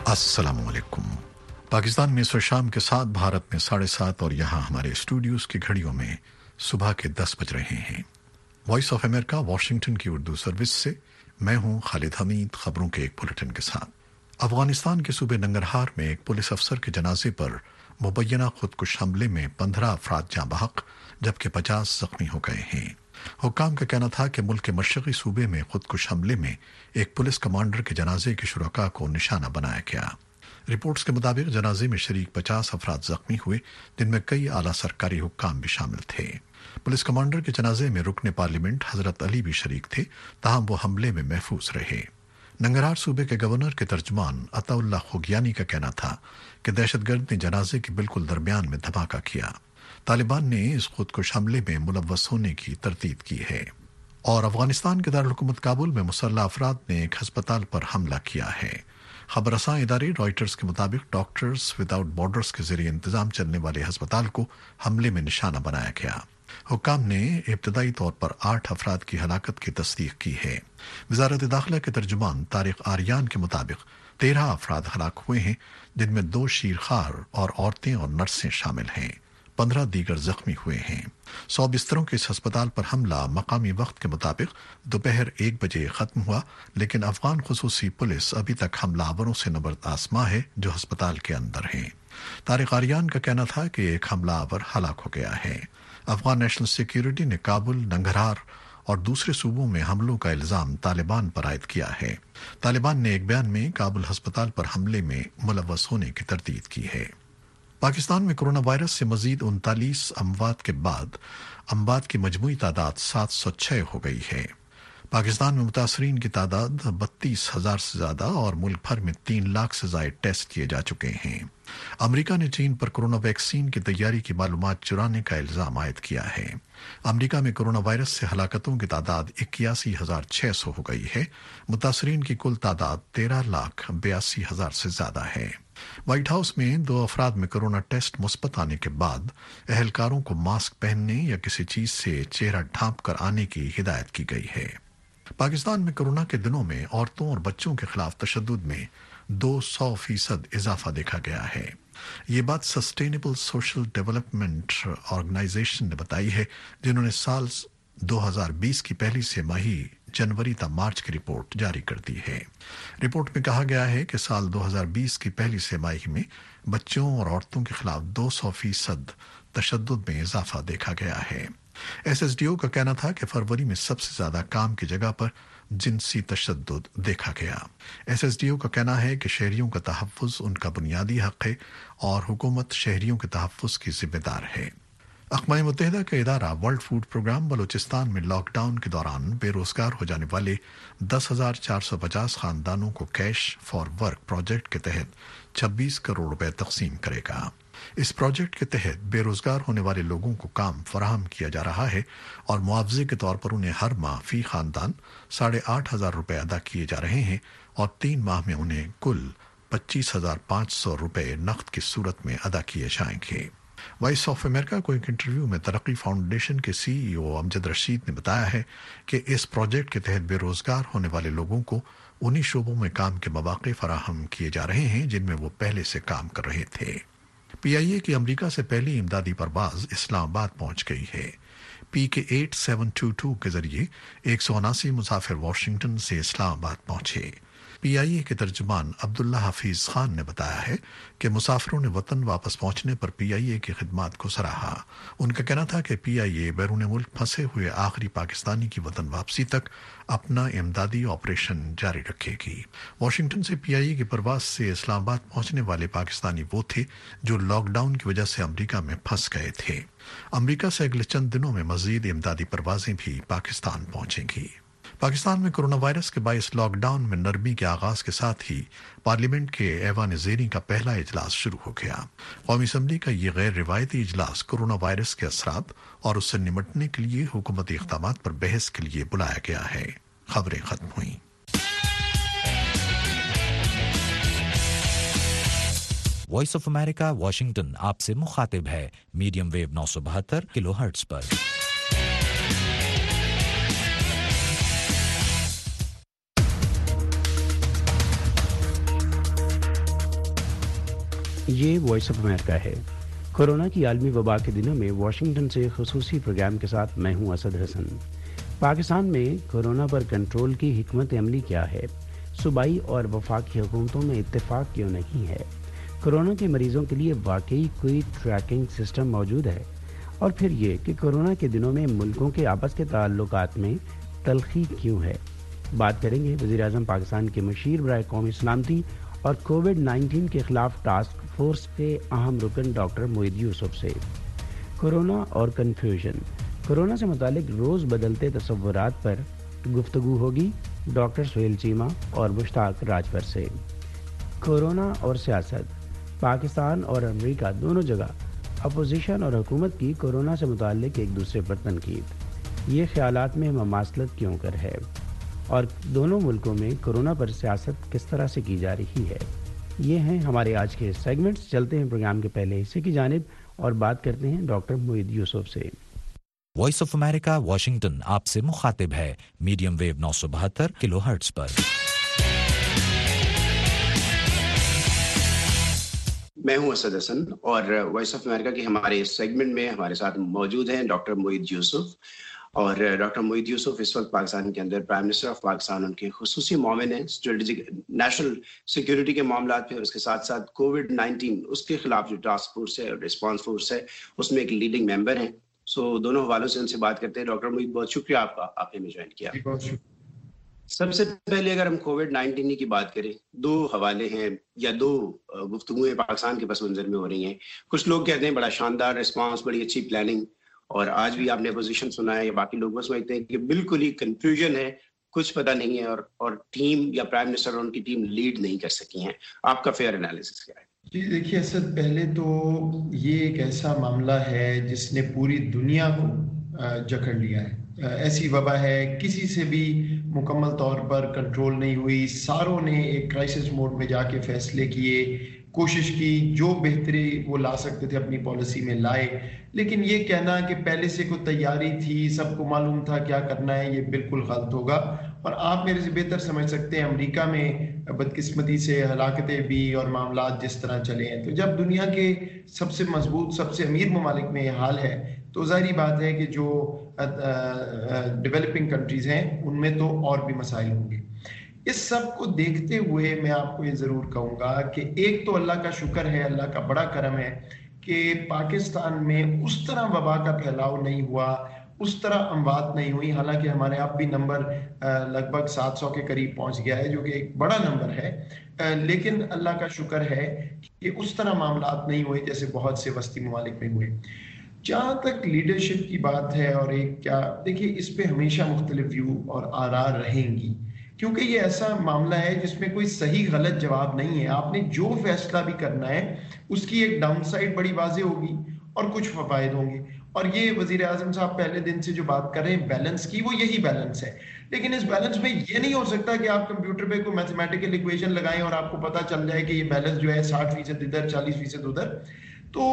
अस्सलामु अलैकुम। पाकिस्तान में इस वक्त शाम के 7, भारत में 7:30 और यहाँ हमारे स्टूडियोज की घड़ियों में सुबह के 10 बज रहे हैं। वॉइस ऑफ अमेरिका वाशिंगटन की उर्दू सर्विस से मैं हूँ खालिद हमीद, खबरों के एक बुलेटिन के साथ। अफगानिस्तान के सूबे नंगरहार में एक पुलिस अफसर के जनाजे पर मुबैना खुदकुश हमले में 15 अफराद जाँ बहक जबकि 50 जख्मी हो गए हैं। हुक्काम का कहना था कि मुल्क के मशरक़ी सूबे में खुदकुश हमले में एक पुलिस कमांडर के जनाजे के शुरका को निशाना बनाया गया। रिपोर्ट्स के मुताबिक जनाजे में शरीक 50 अफराद जख्मी हुए, जिनमें कई आला सरकारी हुक्काम भी शामिल थे। पुलिस कमांडर के जनाजे में रुकने पार्लियामेंट हजरत अली भी शरीक थे, ताहम वो हमले में महफूज रहे। नंगरहार सूबे के गवर्नर के तर्जमान अताउल्लाह खुगियानी का कहना था कि दहशतगर्द ने जनाजे के बिल्कुल दरमियान में धमाका किया। तालिबान ने इस खुदकुश हमले में मुलव्वस होने की तरदीद की है। और अफगानिस्तान के दारुल-हुकूमत काबुल में मुसल्लह अफराद ने एक हस्पताल पर हमला किया है। खबरसां इदारे रॉयटर्स के मुताबिक डॉक्टर्स विदाउट बॉर्डर्स के जरिए इंतजाम चलने वाले हस्पताल को हमले में निशाना बनाया गया। हुक्काम ने इब्तदाई तौर पर 8 अफराद की हलाकत की तस्दीक की है। वजारत दाखिला के तर्जुमान तारिक आर्यान के मुताबिक 13 अफराद हलाक हुए हैं, जिनमें 2 शीरखार और औरतें और नर्सें शामिल हैं। 15 दीगर जख्मी हुए हैं। 100 बिस्तरों के इस अस्पताल पर हमला मकामी वक्त के मुताबिक दोपहर 1 बजे खत्म हुआ, लेकिन अफगान खुसूसी पुलिस अभी तक हमलावरों से नबर्द आसमां है जो अस्पताल के अंदर हैं। तारिक आर्यान का कहना था कि एक हमलावर हलाक हो गया है। अफगान नेशनल सिक्योरिटी ने काबुल, नंगरहार और दूसरे सूबों में हमलों का इल्जाम तालिबान पर आयद किया है। तालिबान ने एक बयान में काबुल अस्पताल पर हमले में मुलव्वस होने की तरदीद की है। पाकिस्तान में कोरोना वायरस से मजीद 39 अमवात के बाद अमवात की मजमूई तादाद 706 हो गई है। पाकिस्तान में मुतासरीन की तादाद 32,000 से ज्यादा और मुल्क भर में 3 लाख से ज्यादा टेस्ट किए जा चुके हैं। अमेरिका ने चीन पर कोरोना वैक्सीन की तैयारी की मालूमात चुराने का इल्जाम आयद किया है। अमेरिका में कोरोना वायरस से हलाकतों की तादाद 81,600 हो गई है। मुतासरीन की कुल तादाद 13,82,000 से ज्यादा है। व्हाइट हाउस में 2 अफराद में कोरोना टेस्ट मुस्बत आने के बाद एहलकारों को मास्क पहनने या किसी चीज से चेहरा ढांप कर आने की हिदायत की गई है। पाकिस्तान में कोरोना के दिनों में औरतों और बच्चों के खिलाफ तशद्दुद में 200% इजाफा देखा गया है। ये बात सस्टेनेबल सोशल डेवलपमेंट ऑर्गेनाइजेशन ने बताई है, जिन्होंने साल 2020 की पहली तिमाही जनवरी तक मार्च की रिपोर्ट जारी कर दी है। रिपोर्ट में कहा गया है कि साल 2020 की पहली तिमाही में बच्चों और औरतों के खिलाफ 200% तशद्दुद में इजाफा देखा गया है। एसएसडीओ का कहना था कि फरवरी में सबसे ज्यादा काम की जगह पर जिनसी तशद्दुद देखा गया। एसएसडीओ का कहना है कि शहरियों का तहफ़्फ़ुज़ उनका बुनियादी हक है और हुकूमत शहरियों के तहफ़्फ़ुज़ की जिम्मेदार है। अक़वाम मुत्तहिदा का इदारा वर्ल्ड फूड प्रोग्राम बलूचिस्तान में लॉकडाउन के दौरान बेरोजगार हो जाने वाले 10,450 खानदानों को कैश फॉर वर्क प्रोजेक्ट के तहत 26 करोड़ रुपए तकसीम करेगा। इस प्रोजेक्ट के तहत बेरोजगार होने वाले लोगों को काम फराहम किया जा रहा है और मुआवजे के तौर पर उन्हें हर माह फी खानदान 8,500 रुपए अदा किए जा रहे हैं और 3 माह में उन्हें कुल 25,500 रुपए नकद की सूरत में अदा किए जाएंगे। वॉइस ऑफ अमेरिका को एक इंटरव्यू में तरक्की फाउंडेशन के सीईओ अमजद रशीद ने बताया है कि इस प्रोजेक्ट के तहत बेरोजगार होने वाले लोगों को उन्हीं शोबों में काम के मौके फराहम किए जा रहे हैं जिनमें वो पहले से काम कर रहे थे। पीआईए की अमेरिका से पहली इमदादी परवाज इस्लामाबाद पहुंच गई है। PK 8722 के जरिए 179 मुसाफिर वाशिंगटन से इस्लामाबाद पहुंचे। पीआईए के तर्जुमान अब्दुल्ला हफीज खान ने बताया है कि मुसाफिरों ने वतन वापस पहुंचने पर पीआईए की खिदमात को सराहा। उनका कहना था कि पीआईए बैरून मुल्क फंसे हुए आखिरी पाकिस्तानी की वतन वापसी तक अपना इमदादी ऑपरेशन जारी रखेगी। वाशिंगटन से पीआईए की परवाज से इस्लामाबाद पहुंचने वाले पाकिस्तानी वो थे जो लॉकडाउन की वजह से अमेरिका में फंस गए थे। अमेरिका से अगले चंद दिनों में मजीद इमदादी परवाजें भी पाकिस्तान पहुंचेंगी। पाकिस्तान में कोरोना वायरस के बायस लॉकडाउन में नरमी के आगाज के साथ ही पार्लियामेंट के ऐवान ज़ेरी का पहला इजलास शुरू हो गया। कौमी असम्बली का ये गैर रिवायती इजलास कोरोना वायरस के असरात और उससे निपटने के लिए हुकूमती इक़दामात पर बहस के लिए बुलाया गया है। खबरें खत्म हुई। वॉइस ऑफ अमेरिका वाशिंगटन आपसे मुखातिब है मीडियम वेव 972 किलोहर्ट्ज पर। یہ وائس آف امریکہ ہے۔ کورونا کی عالمی وبا کے دنوں میں واشنگٹن سے خصوصی پروگرام کے ساتھ میں ہوں اسد حسن۔ پاکستان میں کورونا پر کنٹرول کی حکمت عملی کیا ہے؟ صوبائی اور وفاقی حکومتوں میں اتفاق کیوں نہیں ہے؟ کورونا کے مریضوں کے لیے واقعی کوئی ٹریکنگ سسٹم موجود ہے؟ اور پھر یہ کہ کورونا کے دنوں میں ملکوں کے آپس کے تعلقات میں تلخی کیوں ہے؟ بات کریں گے وزیر اعظم پاکستان کے مشیر برائے قومی سلامتی اور کووڈ-19 کے خلاف ٹاسک فورس کے اہم رکن ڈاکٹر معید یوسف سے۔ کورونا اور کنفیوژن، کورونا سے متعلق روز بدلتے تصورات پر گفتگو ہوگی ڈاکٹر سہیل چیمہ اور مشتاق راجپر سے۔ کورونا اور سیاست، پاکستان اور امریکہ دونوں جگہ اپوزیشن اور حکومت کی کورونا سے متعلق ایک دوسرے پر تنقید، یہ خیالات میں مماثلت کیوں کر ہے اور دونوں ملکوں میں کورونا پر سیاست کس طرح سے کی جا رہی ہے؟ یہ ہیں ہمارے آج کے سیگمنٹس۔ چلتے ہیں پروگرام کے پہلے حصے کی جانب اور بات کرتے ہیں ڈاکٹر معید یوسف سے۔ وائس آف امریکہ واشنگٹن آپ سے مخاطب ہے میڈیم ویو 972 کلو ہرٹز پر۔ میں ہوں اسد حسن اور وائس آف امریکہ کے ہمارے سیگمنٹ میں ہمارے ساتھ موجود ہیں ڈاکٹر معید یوسف، اور ڈاکٹر معید یوسف اس وقت پاکستان کے اندر پرائم منسٹر آف پاکستان، ان کے خصوصی معاون ہیں اسٹریٹجک نیشنل سیکیورٹی کے معاملات پہ، اس کے ساتھ ساتھ کووڈ-19 اس کے خلاف جو ٹاسک فورس ہے، رسپانس فورس ہے، اس میں ایک لیڈنگ ممبر ہیں۔ سو دونوں حوالوں سے ان سے بات کرتے ہیں۔ ڈاکٹر معید، بہت شکریہ آپ کا، آپ نے ہمیں جوائن کیا۔ بہت شکریہ۔ سب سے پہلے اگر ہم کووڈ-19 کی بات کریں، دو حوالے ہیں یا دو گفتگویں پاکستان کے پس منظر میں ہو رہی ہیں۔ کچھ لوگ کہتے ہیں بڑا شاندار رسپانس، بڑی اچھی پلاننگ، اور آج بھی آپ نے اپوزیشن سنا ہے یا باقی لوگ بس سمجھتے ہیں کہ بالکل ہی کنفیوژن ہے، کچھ پتہ نہیں ہے، اور ٹیم یا پرائم منسٹر اور ان کی ٹیم لیڈ نہیں کر سکی ہیں۔ آپ کا فیئر انالیسس کیا ہے؟ جی دیکھیے اسد، پہلے تو یہ ایک ایسا معاملہ ہے جس نے پوری دنیا کو جکڑ لیا ہے۔ ایسی وبا ہے، کسی سے بھی مکمل طور پر کنٹرول نہیں ہوئی۔ ساروں نے ایک کرائسس موڈ میں جا کے فیصلے کیے، کوشش کی، جو بہتری وہ لا سکتے تھے اپنی پالیسی میں لائے، لیکن یہ کہنا کہ پہلے سے کوئی تیاری تھی، سب کو معلوم تھا کیا کرنا ہے، یہ بالکل غلط ہوگا۔ اور آپ میرے سے بہتر سمجھ سکتے ہیں امریکہ میں بدقسمتی سے ہلاکتیں بھی اور معاملات جس طرح چلے ہیں۔ تو جب دنیا کے سب سے مضبوط، سب سے امیر ممالک میں یہ حال ہے، تو ظاہری بات ہے کہ جو ڈیولپنگ کنٹریز ہیں ان میں تو اور بھی مسائل ہوں گے۔ اس سب کو دیکھتے ہوئے میں آپ کو یہ ضرور کہوں گا کہ ایک تو اللہ کا شکر ہے، اللہ کا بڑا کرم ہے کہ پاکستان میں اس طرح وبا کا پھیلاؤ نہیں ہوا، اس طرح اموات نہیں ہوئی، حالانکہ ہمارے اب بھی نمبر لگ بھگ 700 کے قریب پہنچ گیا ہے، جو کہ ایک بڑا نمبر ہے، لیکن اللہ کا شکر ہے کہ اس طرح معاملات نہیں ہوئے جیسے بہت سے وسطی ممالک میں ہوئے۔ جہاں تک لیڈرشپ کی بات ہے اور ایک کیا، دیکھیے اس پہ ہمیشہ مختلف ویو اور آراء رہیں گی، کیونکہ یہ ایسا معاملہ ہے جس میں کوئی صحیح غلط جواب نہیں ہے۔ آپ نے جو فیصلہ بھی کرنا ہے اس کی ایک ڈاؤن سائڈ بڑی واضح ہوگی اور کچھ فوائد ہوں گے، اور یہ وزیر اعظم صاحب پہلے دن سے جو بات کر رہے ہیں بیلنس کی، وہ یہی بیلنس ہے۔ لیکن اس بیلنس میں یہ نہیں ہو سکتا کہ آپ کمپیوٹر پہ کوئی میتھمیٹیکل ایکویشن لگائیں اور آپ کو پتہ چل جائے کہ یہ بیلنس جو ہے 60% ادھر 40% ادھر۔ تو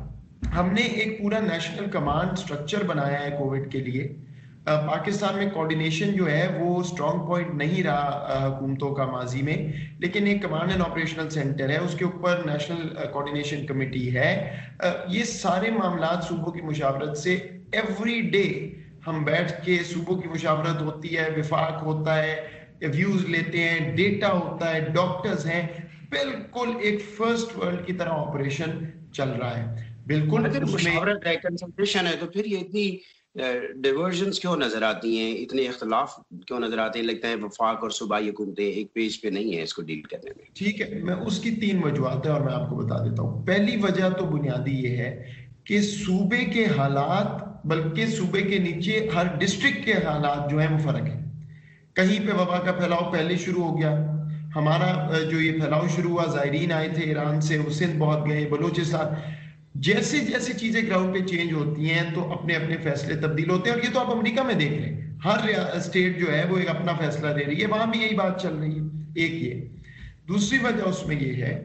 ہم نے ایک پورا نیشنل کمانڈ سٹرکچر بنایا ہے کووڈ کے لیے۔ پاکستان میں کوارڈینیشن جو ہے وہ سٹرانگ پوائنٹ نہیں رہا حکومتوں کا ماضی میں، لیکن ایک کمانڈ اینڈ آپریشنل سینٹر ہے، اس کے اوپر نیشنل کوارڈینیشن کمیٹی ہے۔ یہ سارے معاملات صوبوں کی مشاورت سے ایوری ڈے ہم بیٹھ کے، صوبوں کی مشاورت ہوتی ہے، وفاق ہوتا ہے، ویوز لیتے ہیں، ڈیٹا ہوتا ہے، ڈاکٹرز ہیں، بالکل ایک فرسٹ ورلڈ کی طرح آپریشن چل رہا ہے۔ بالکل اگر مشاورت ہے، کنسلٹیشن ہے، تو پھر یہ اتنی ڈیورژنز کیوں نظر آتی ہیں، اتنے اختلاف کیوں نظر آتے ہیں؟ لگتا ہے وفاق اور صوبائی حکومتیں ایک پیج پہ نہیں ہیں اس کو ڈیل کرنے میں۔ ٹھیک ہے، میں اس کی 3 وجوہات ہیں اور میں آپ کو بتا دیتا ہوں۔ پہلی وجہ تو بنیادی یہ ہے کہ صوبے کے حالات، بلکہ صوبے کے نیچے ہر ڈسٹرکٹ کے حالات جو ہیں وہ فرق ہیں۔ کہیں پہ وبا کا پھیلاؤ پہلے شروع ہو گیا، ہمارا جو یہ پھیلاؤ شروع ہوا، زائرین آئے تھے ایران سے، وہ سندھ بہت گئے، بلوچستان، جیسے جیسے چیزیں گراؤنڈ پہ چینج ہوتی ہیں تو اپنے اپنے فیصلے تبدیل ہوتے ہیں، اور یہ تو آپ امریکہ میں دیکھ لیں، ہر اسٹیٹ جو ہے وہ ایک اپنا فیصلہ لے رہی ہے، وہاں بھی یہی بات چل رہی ہے۔ ایک یہ۔ دوسری وجہ اس میں یہ ہے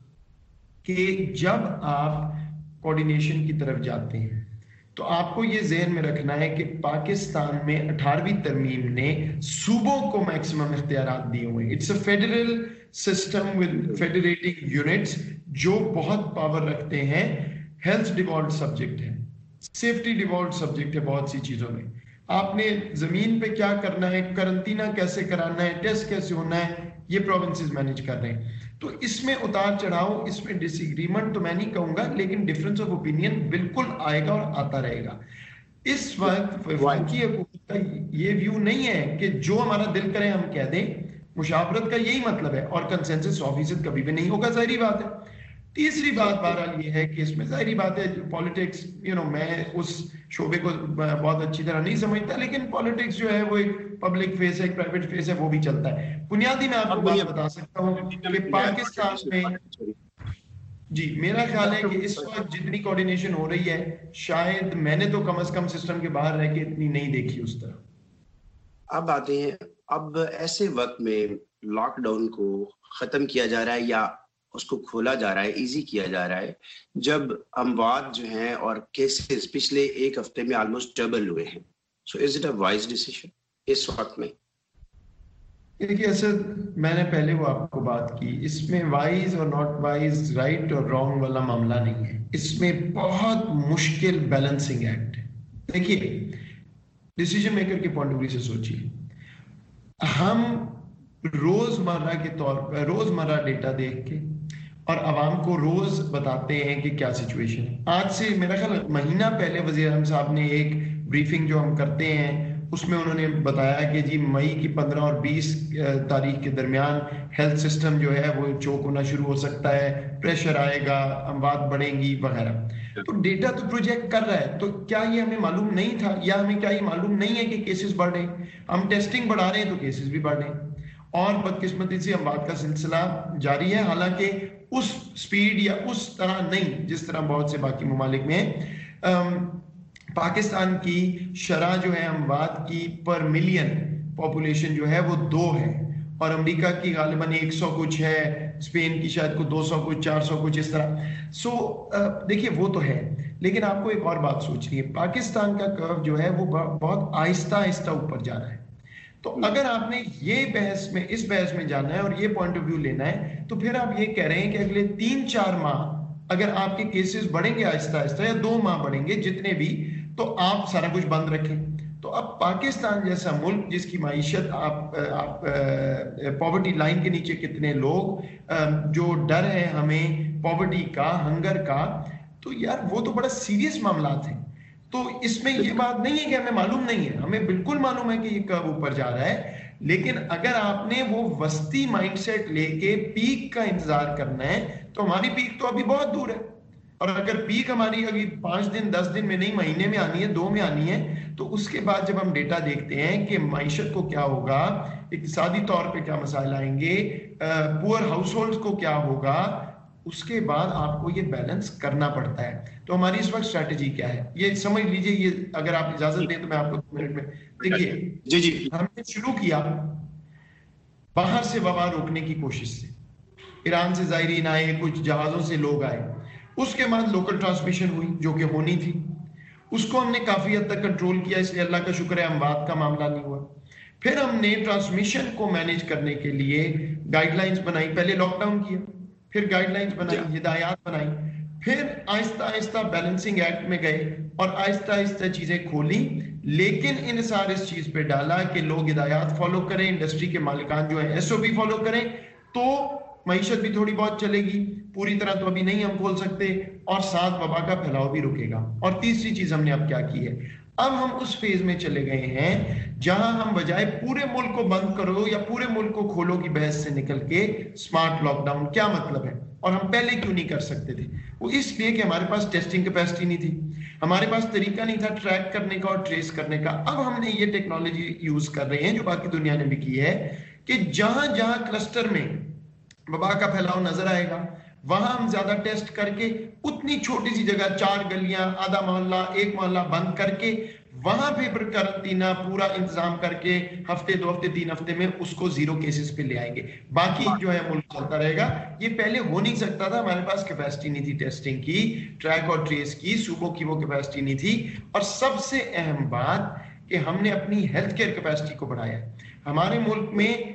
کہ جب آپ کوارڈینیشن کی طرف جاتے ہیں تو آپ کو یہ ذہن میں رکھنا ہے کہ پاکستان میں 18ویں ترمیم نے صوبوں کو میکسیمم اختیارات دیے ہوئے ہیں۔ It's a federal system with federating units जो बहुत पावर रखते हैं। हेल्थ डिवॉल्व सब्जेक्ट है, सेफ्टी डिवॉल्व सब्जेक्ट है बहुत सी चीजों में। आपने जमीन पे क्या करना है, करंटीना कैसे कराना है, टेस्ट कैसे होना है, ये प्रोविंसेस मैनेज कर रहे हैं। तो इसमें उतार चढ़ाव, इसमें डिसएग्रीमेंट तो मैं नहीं कहूंगा, लेकिन डिफरेंस ऑफ ओपिनियन बिल्कुल आएगा और आता रहेगा। इस वक्त वफाकी हुकूमत का ये व्यू नहीं है कि जो हमारा दिल करे हम कह दें। मुशावरत का यही मतलब है, और कंसेंसस 100% कभी भी नहीं होगा, जाहिर बात है। तीसरी बात बहरहाल ये है कि इसमें जाहिर बात है पॉलिटिक्स, मैं उस शोबे को बहुत अच्छी तरह नहीं समझता, लेकिन पॉलिटिक्स जो है वो एक पब्लिक फेस है, एक प्राइवेट फेस है, वो भी चलता है। बुनियादी मैं आपको बात बता सकता हूँ कि पाकिस्तान में, जी मेरा ख्याल है कि इस वक्त जितनी कोऑर्डिनेशन हो रही है, शायद मैंने तो कम से कम सिस्टम के बाहर रह के इतनी नहीं देखी उस तरह। अब आते हैं, अब ऐसे वक्त में लॉकडाउन को खत्म किया जा रहा है या उसको खोला जा रहा है, इजी किया जा रहा है, जब अमवात जो हैं और केसेस पिछले एक हफ्ते में ऑलमोस्ट डबल हुए हैं। So is it a wise decision इस वक्त में? देखिए ऐसे मैंने पहले वो आपको बात की, इसमें वाइज और नॉट वाइज, राइट और रॉन्ग वाला मामला नहीं है, इसमें बहुत मुश्किल बैलेंसिंग एक्ट है। देखिए डिसीजन मेकर के पॉइंट ऑफ व्यू से सोचिए, हम रोजमर्रा के तौर पर रोजमर्रा डेटा देख के और आवाम को रोज बताते हैं कि क्या सिचुएशन है। आज से मेरा ख्याल महीना पहले वज़ीर आज़म साहब ने एक ब्रीफिंग जो हम करते हैं उसमें उन्होंने बताया कि जी मई की 15 और 20 तारीख के दरमियान हेल्थ सिस्टम जो है वो चोक होना शुरू हो सकता है, प्रेशर आएगा, अमवात बढ़ेंगी वगैरह। तो डेटा तो प्रोजेक्ट कर रहा है, तो क्या ये हमें मालूम नहीं था, या हमें क्या ये मालूम नहीं है कि केसेस बढ़ रहे हैं? हम टेस्टिंग बढ़ा रहे हैं तो केसेस भी बढ़ रहे हैं, और बदकिस्मती से अमवात का सिलसिला जारी है, हालांकि उस स्पीड या उस तरह नहीं जिस तरह बहुत से बाकी ममालिक में। पाकिस्तान की शरह जो है अमवात की पर मिलियन पॉपुलेशन जो है वो 2 है, और अमेरिका की गालिबन 100 कुछ है, स्पेन की शायद को 200 कुछ, 400 कुछ इस तरह। सो देखिए वो तो है, लेकिन आपको एक और बात सोचनी है, पाकिस्तान का कर्व जो है वो बहुत आहिस्ता आहिस्ता ऊपर जा रहा है। तो अगर आपने इस बहस में जाना है और ये पॉइंट ऑफ व्यू लेना है, तो फिर आप ये कह रहे हैं कि अगले 3-4 माह अगर आपके केसेस बढ़ेंगे आहिस्ता आहिस्ता, या 2 माह बढ़ेंगे जितने भी, तो आप सारा कुछ बंद रखें। तो अब पाकिस्तान जैसा मुल्क जिसकी माइशत आप पॉवर्टी लाइन के नीचे कितने लोग, जो डर है हमें पॉवर्टी का, हंगर का, तो यार वो तो बड़ा सीरियस मामला है। तो इसमें ये बात नहीं है कि हमें मालूम नहीं है, हमें बिल्कुल मालूम है कि ये कब ऊपर जा रहा है, लेकिन अगर आपने वो वस्ती माइंडसेट लेके पीक का इंतजार करना है तो हमारी पीक तो अभी बहुत दूर है, और अगर पीक हमारी अभी 5 दिन 10 दिन में नहीं, महीने में आनी है, 2 में आनी है, तो उसके बाद जब हम डेटा देखते हैं कि माइशत को क्या होगा, इक्तिसादी तौर पे क्या मसाइल आएंगे, पुअर हाउस होल्ड को क्या होगा, उसके बाद आपको ये बैलेंस करना पड़ता है। तो हमारी इस वक्त स्ट्रैटेजी क्या है ये समझ लीजिए। ये अगर आप इजाजत दें तो मैं आपको 2 मिनट में, देखिए जी हमने शुरू किया बाहर से वबा रोकने की कोशिश से, ईरान से ज़ायरीन आए, कुछ जहाजों से लोग आए, उसके बाद लोकल ट्रांसमिशन हुई जो कि होनी थी, उसको हमने काफी हद तक कंट्रोल किया, इसलिए अल्लाह का शुक्र है अमवात का मामला नहीं हुआ। फिर हमने ट्रांसमिशन को मैनेज करने के लिए गाइडलाइंस बनाई, पहले लॉकडाउन किया, फिर गाइडलाइंस बनाई, हिदायत बनाई, फिर आहिस्ता आहिस्ता बैलेंसिंग एक्ट में गए और आहिस्ता आहिस्ता चीजें खोली, लेकिन इनसार इस चीज पे डाला कि लोग हिदायत फॉलो करें, इंडस्ट्री के मालिकान जो है SOP फॉलो करें, तो मईशत भी थोड़ी बहुत चलेगी, पूरी तरह तो अभी नहीं हम खोल सकते, और साथ वबा का फैलाव भी रुकेगा। और तीसरी चीज हमने अब क्या की है, अब हम उस फेज में चले गए हैं जहां हम बजाय पूरे मुल्क को बंद करो या पूरे मुल्क को खोलो की बहस से निकल के स्मार्ट लॉकडाउन क्या मतलब है, और हम पहले क्यों नहीं कर सकते थे? वो इसलिए कि हमारे पास टेस्टिंग कैपेसिटी नहीं थी, हमारे पास तरीका नहीं था ट्रैक करने का और ट्रेस करने का। अब हमने ये टेक्नोलॉजी यूज कर रहे हैं जो बाकी दुनिया ने भी की है, कि जहां जहां क्लस्टर में वबा का फैलाव नजर आएगा वहां हम ज्यादा टेस्ट करके उतनी छोटी सी जगह, 4 गलियां, आधा मोहल्ला, 1 मोहल्ला बंद करके वहां पे करंटीना पूरा इंतजाम करके हफ्ते 2 हफ्ते 3 हफ्ते में उसको 0 केसेस पे ले आएंगे, बाकी जो है मुल्क चलता रहेगा। ये पहले हो नहीं सकता था, हमारे पास कैपेसिटी नहीं थी टेस्टिंग की, ट्रैक और ट्रेस की, सूबों की वो कैपेसिटी नहीं थी, और सबसे अहम बात कि हमने अपनी हेल्थ केयर कैपेसिटी को बढ़ाया। हमारे मुल्क में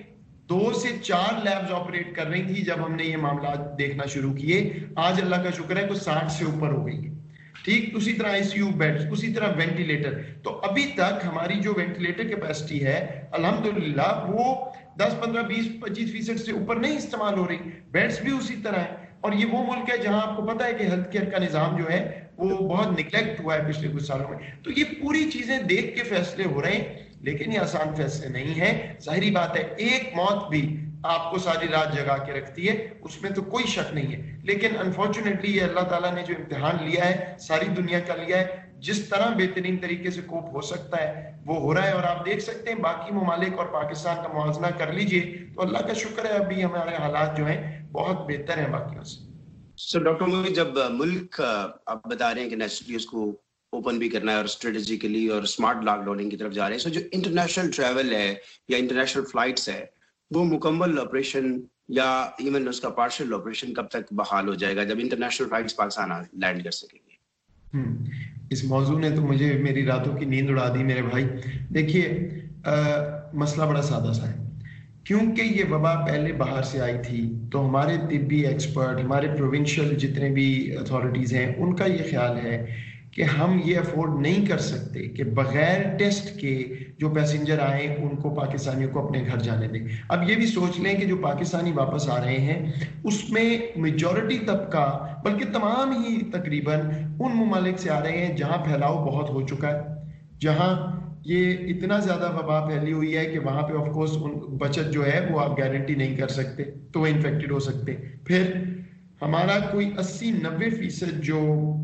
2 سے 4 لیبز آپریٹ کر رہی تھی جب ہم نے یہ معاملات دیکھنا شروع کیے. آج اللہ کا شکر ہے کہ 60 سے اوپر ہو گئی ہے. ٹھیک, اسی طرح آئی سی یو بیڈز, اسی طرح وینٹیلیٹر. تو ابھی تک ہماری جو وینٹیلیٹر کیپیسٹی ہے الحمدللہ وہ 10, 15, 20, 25% سے اوپر نہیں استعمال ہو رہی. بیڈز بھی اسی طرح ہے. اور یہ وہ ملک ہے جہاں آپ کو پتا ہے کہ ہیلتھ کیئر کا نظام جو ہے وہ بہت نیگلیکٹ ہوا ہے پچھلے کچھ سالوں میں. تو یہ پوری چیزیں دیکھ کے فیصلے ہو رہے ہیں, لیکن یہ آسان فیصلے نہیں ہیں. ظاہری بات ہے ایک موت بھی آپ کو ساری رات جگا کے رکھتی ہے, اس میں تو کوئی شک نہیں ہے. لیکن انفارچونیٹلی یہ اللہ تعالیٰ نے جو امتحان لیا ہے ساری دنیا کا لیا ہے, جس طرح بہترین طریقے سے کوپ ہو سکتا ہے وہ ہو رہا ہے. اور آپ دیکھ سکتے ہیں باقی ممالک اور پاکستان کا موازنہ کر لیجئے تو اللہ کا شکر ہے ابھی ہمارے حالات جو ہیں بہت بہتر ہیں باقیوں سے. ڈاکٹر موئی, جب ملک آپ بتا رہے ہیں کہ نیچرلی اس کو اوپن بھی کرنا ہے اور اسٹریٹجیکلی اور اسمارٹ لاک ڈاؤننگ کی طرف جا رہے ہیں, سو جو انٹرنیشنل ٹریول ہے یا انٹرنیشنل فلائٹس ہے وہ مکمل آپریشن یا ایون اس کا پارشل آپریشن کب تک بحال ہو جائے گا جب انٹرنیشنل فلائٹس پاکستان لینڈ کر سکیں گے؟ اس موضوع نے تو مجھے میری راتوں کی نیند اڑا دی میرے بھائی. دیکھیے مسئلہ بڑا سادہ سا ہے. کیونکہ یہ وبا پہلے باہر سے آئی تھی تو ہمارے طبی ایکسپرٹ, ہمارے پروونشل جتنے بھی اتھارٹیز ہیں, ان کا یہ خیال ہے کہ ہم یہ افورڈ نہیں کر سکتے کہ بغیر ٹیسٹ کے جو پیسنجر آئیں ان کو پاکستانیوں کو اپنے گھر جانے دیں. اب یہ بھی سوچ لیں کہ جو پاکستانی واپس آ رہے ہیں اس میں میجورٹی طبقہ بلکہ تمام ہی تقریباً ان ممالک سے آ رہے ہیں جہاں پھیلاؤ بہت ہو چکا ہے, جہاں یہ اتنا زیادہ وبا پھیلی ہوئی ہے کہ وہاں پہ آف کورس بچت جو ہے وہ آپ گارنٹی نہیں کر سکتے, تو وہ انفیکٹڈ ہو سکتے. پھر ہمارا کوئی 80-90% جو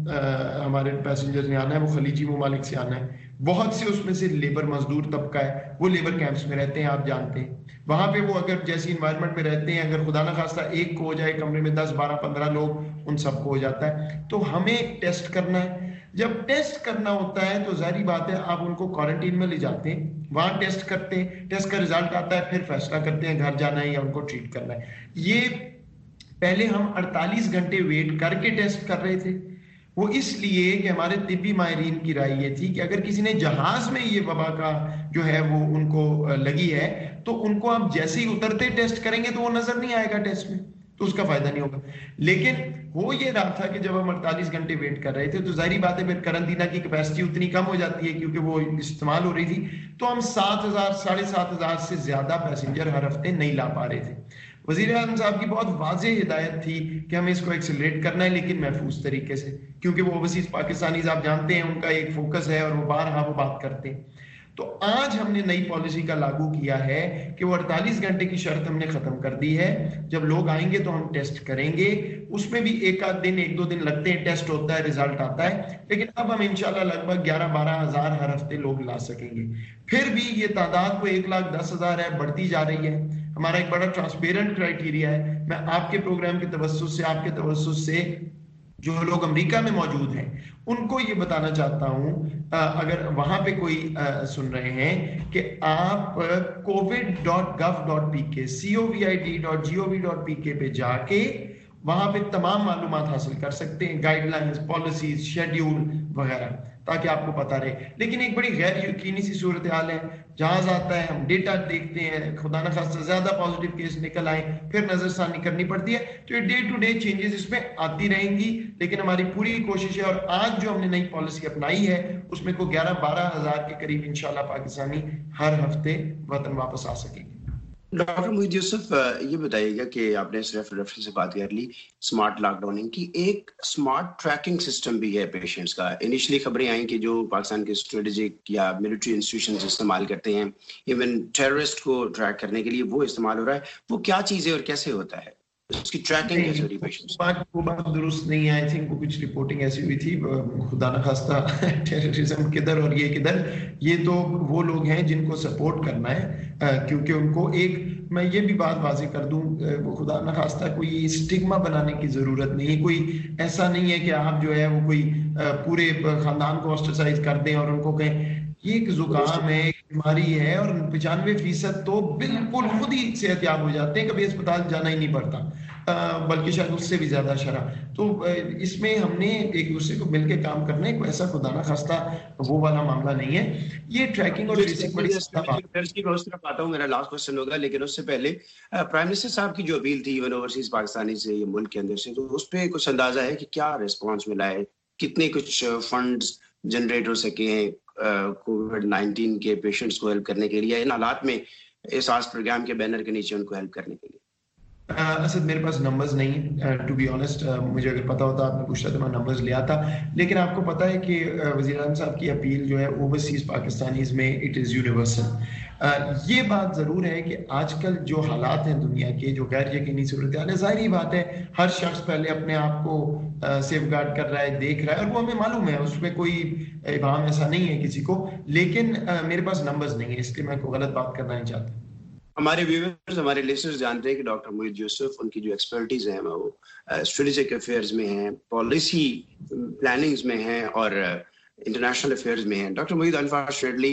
ہمارے پیسنجر نے آنا ہے وہ خلیجی ممالک سے آنا ہے. بہت سے اس میں سے لیبر مزدور طبقہ ہے, وہ لیبر کیمپس میں رہتے ہیں, آپ جانتے ہیں. وہاں پہ وہ اگر جیسی انوائرمنٹ میں رہتے ہیں, اگر خدا نخواستہ ایک کو ہو جائے کمرے میں 10, 12, 15 لوگ, ان سب کو ہو جاتا ہے. تو ہمیں ٹیسٹ کرنا ہے. جب ٹیسٹ کرنا ہوتا ہے تو ظاہری بات ہے آپ ان کو کوارنٹین میں لے جاتے ہیں, وہاں ٹیسٹ کرتے ہیں, ٹیسٹ کا رزلٹ آتا ہے, پھر فیصلہ کرتے ہیں گھر جانا ہے یا ان کو ٹریٹ کرنا ہے. یہ پہلے ہم 48 گھنٹے ویٹ کر کے ٹیسٹ کر رہے تھے. وہ اس لیے کہ ہمارے طبی ماہرین کی رائے یہ تھی کہ اگر کسی نے جہاز میں یہ وبا کا جو ہے وہ ان کو لگی ہے تو ان کو آپ جیسے ہی اترتے ٹیسٹ کریں گے تو وہ نظر نہیں آئے گا ٹیسٹ میں, تو اس کا فائدہ نہیں ہوگا. لیکن ہو یہ رہا تھا کہ جب ہم 48 گھنٹے ویٹ کر رہے تھے تو ظاہری بات ہے پھر قرنطینہ کی کیپیسٹی اتنی کم ہو جاتی ہے کیونکہ وہ استعمال ہو رہی تھی, تو ہم 7,000 7,500 سے زیادہ پیسنجر ہر ہفتے نہیں لا پا رہے تھے. وزیر اعظم صاحب کی بہت واضح ہدایت تھی کہ ہمیں اس کو ایکسلریٹ کرنا ہے, لیکن محفوظ طریقے سے, کیونکہ وہ اوورسیز پاکستانیز آپ جانتے ہیں ان کا ایک فوکس ہے اور وہ بارہا وہ بات کرتے ہیں. تو آج ہم نے نئی پالیسی کا لاگو کیا ہے کہ وہ 48 گھنٹے کی شرط ہم نے ختم کر دی ہے. جب لوگ آئیں گے تو ہم ٹیسٹ کریں گے, اس میں بھی ایک آدھ دن 1-2 دن لگتے ہیں, ٹیسٹ ہوتا ہے, رزلٹ آتا ہے, لیکن اب ہم انشاءاللہ لگ بھگ 11-12 ہزار ہر ہفتے لوگ لا سکیں گے. پھر بھی یہ تعداد کو 1,10,000 ہے, بڑھتی جا رہی ہے. ہمارا ایک بڑا ٹرانسپیرنٹ کرائیٹیریا ہے. میں آپ کے پروگرام کے توسط سے, آپ کے توسط سے جو لوگ امریکہ میں موجود ہیں ان کو یہ بتانا چاہتا ہوں, اگر وہاں پہ کوئی سن رہے ہیں, کہ آپ covid.gov.pk covid.gov.pk پہ جا کے وہاں پہ تمام معلومات حاصل کر سکتے ہیں, گائیڈ لائنز, پالیسیز, شیڈیول وغیرہ, تاکہ آپ کو پتہ رہے. لیکن ایک بڑی غیر یقینی سی صورتحال ہے, جہاز آتا ہے, ہم ڈیٹا دیکھتے ہیں, خدا نخواستہ زیادہ پازیٹیو کیس نکل آئیں, پھر نظر ثانی کرنی پڑتی ہے. تو یہ ڈے ٹو ڈے چینجز اس میں آتی رہیں گی, لیکن ہماری پوری کوشش ہے. اور آج جو ہم نے نئی پالیسی اپنائی ہے اس میں کو 11-12 ہزار کے قریب انشاءاللہ پاکستانی ہر ہفتے وطن واپس آ سکیں گے. ڈاکٹر موحید یوسف, یہ بتائیے گا کہ آپ نے صرف ریفرنس سے بات کر لی اسمارٹ لاک ڈاؤننگ کی, ایک اسمارٹ ٹریکنگ سسٹم بھی ہے پیشنٹس کا. انیشلی خبریں آئیں کہ جو پاکستان کے اسٹریٹجک یا ملٹری انسٹیٹیوشنز استعمال کرتے ہیں, ایون ٹیررسٹ کو ٹریک کرنے کے لیے وہ استعمال ہو رہا ہے, وہ کیا چیز ہے اور کیسے ہوتا ہے, اس کی ٹریکنگ کیسے ہو رہی پیشنٹس؟ وہ بات درست نہیں ہے. آئی تھنک وہ کچھ رپورٹنگ ایسی ہوئی تھی, خدا نخواستہ ٹیررزم کدھر اور یہ کدھر. یہ تو وہ لوگ ہیں جن کو سپورٹ کرنا ہے, کیونکہ ان کو ایک, میں یہ بھی بات واضح کر دوں, وہ خدا نخواستہ کوئی اسٹگما بنانے کی ضرورت نہیں. کوئی ایسا نہیں ہے کہ آپ جو ہے وہ کوئی پورے خاندان کو آسٹرسائز کر دیں اور ان کو کہیں یہ ایک زکام ہے, ایک بیماری ہے, اور 95% تو بالکل خود ہی صحت یاب ہو جاتے ہیں, کبھی اسپتال جانا ہی نہیں پڑتا. बल्कि शायद उससे भी ज्यादा शरह। तो इसमें हमने एक दूसरे को मिलकर काम करना है, कोई ऐसा खुदा ना खास्ता वो वाला मामला नहीं है। ये ट्रैकिंग और ट्रेसिंग बड़ी आता हूँ, मेरा लास्ट क्वेश्चन होगा, लेकिन उससे पहले प्राइम मिनिस्टर साहब की जो अपील थी इवन ओवरसीज पाकिस्तानी से, ये मुल्क के अंदर से, तो उस पर कुछ अंदाजा है कि क्या रिस्पॉन्स मिला है, कितने कुछ फंड्स जनरेट हो सके हैं कोविड-19 के पेशेंट्स को हेल्प करने के लिए, इन हालात में एहसास प्रोग्राम के बैनर के नीचे उनको हेल्प करने के लिए? असद मेरे पास नंबर्स नहीं, टू बी ऑनेस्ट। मुझे अगर पता होता, आपने पूछा तो मैं नंबर्स ले आता। लेकिन आपको पता है कि वज़ीर आज़म साहब की अपील जो है ओवरसीज पाकिस्तानीज़ में इट इज़ यूनिवर्सल। ये बात ज़रूर है कि आजकल जो हालात हैं दुनिया के, जो गैर यकीनी सूरत हाल है, ज़ाहिर ही बात है हर शख्स पहले अपने आप को सेफ गार्ड कर रहा है, देख रहा है, और वो हमें मालूम है, उसमें कोई इबाम ऐसा नहीं है किसी को। लेकिन मेरे पास नंबर्स नहीं है, इसलिए मैं कोई गलत बात करना नहीं चाहता। हमारे व्यूअर्स, हमारे लिसनर्स जानते हैं कि डॉक्टर मोईद यूसुफ, उनकी जो एक्सपर्टीज है वो स्ट्रेटेजिक अफेयर्स में है, पॉलिसी प्लानिंग्स में है और इंटरनेशनल अफेयर्स में है। डॉक्टर मोईद, अनफॉर्चुनेटली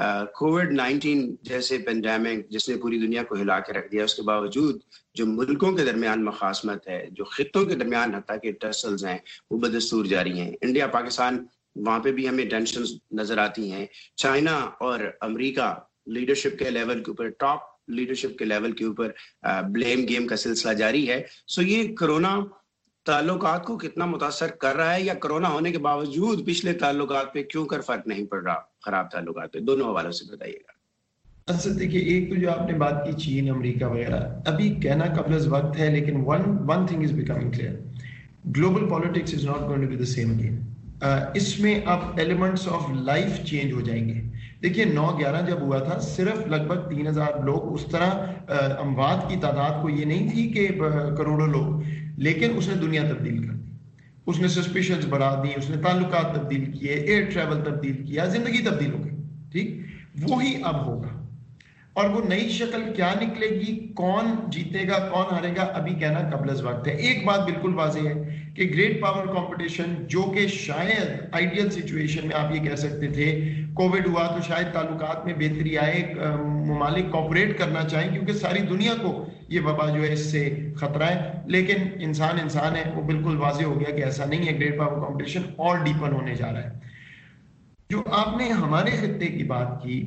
कोविड-19 जैसे पेंडेमिक जिसने पूरी दुनिया को हिला के रख दिया, उसके बावजूद जो मुल्कों के दरमियान मखासमत है, जो खित्तों के दरमियान हत्ता के टसल्स हैं, वो बदस्तूर जारी हैं। इंडिया पाकिस्तान, वहाँ पे भी हमें टेंशन नजर आती हैं। चाइना और अमेरिका लीडरशिप के लेवल के ऊपर, टॉप लीडरशिप के लेवल के ऊपर ब्लेम गेम का सिलसिला जारी है। सो ये कोरोना ताल्लुकात को कितना मुतासर कर रहा है, या कोरोना होने के बावजूद पिछले ताल्लुकात पे क्यों कर फर्क नहीं पड़ रहा, खराब ताल्लुकात पे? दोनों हवालों से बताइएगा। अच्छा देखिए, एक तो जो आपने बात की चीन अमेरिका वगैरह, अभी कहना कबल वक्त है, लेकिन one thing is becoming clear, global politics is not going to be the same again. इसमें अब एलिमेंट्स ऑफ लाइफ चेंज हो जाएंगे। देखिए 9/11 जब हुआ था, सिर्फ लगभग 3000 लोग, उस तरह अमवात की तादाद को ये नहीं थी कि करोड़ों लोग, लेकिन उसने दुनिया तब्दील कर दी, उसने सस्पिशंस बढ़ा दी, उसने ताल्लुकात तब्दील किए, एयर ट्रैवल तब्दील किया, जिंदगी तब्दील हो गई। ठीक वही अब होगा, और वो नई शक्ल क्या निकलेगी, कौन जीतेगा कौन हारेगा, अभी कहना कबल वक्त है। एक बात बिल्कुल वाज़ेह है कि ग्रेट पावर कंपटीशन, जो कि शायद आइडियल सिचुएशन में आप ये कह सकते थे, कोविड हुआ तो शायद ताल्लुकात में बेहतरी आए, ममालिक कॉपरेट करना चाहें, क्योंकि सारी दुनिया को ये वबा जो है इससे खतरा है। लेकिन इंसान है, वो बिल्कुल वाज़ेह हो गया कि ऐसा नहीं है। ग्रेट पावर कंपटीशन और डीपन होने जा रहा है। जो आपने हमारे खित्ते की बात की,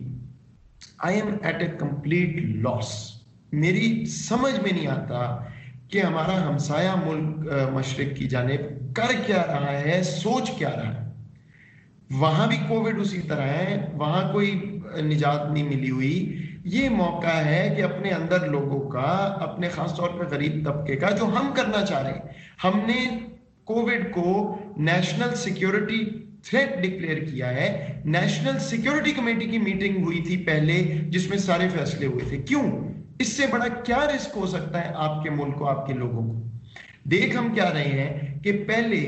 I am at a complete loss. मेरी समझ में नहीं आता कि हमारा हमसाया मुल्क मशरिक की जानिब कर क्या रहा है, सोच क्या रहा है। वहां भी कोविड उसी तरह है, वहां कोई निजात नहीं मिली हुई। ये मौका है कि अपने अंदर लोगों का, अपने खास तौर पर गरीब तबके का, जो हम करना चाह रहे हैं, हमने कोविड को नेशनल सिक्योरिटी थ्रेट डिक्लेयर किया है। नेशनल सिक्योरिटी कमेटी की मीटिंग हुई थी पहले, जिसमें सारे फैसले हुए थे। क्यों? इससे बड़ा क्या रिस्क हो सकता है आपके मुल्क को, आपके लोगों को? देख हम क्या रहे हैं कि पहले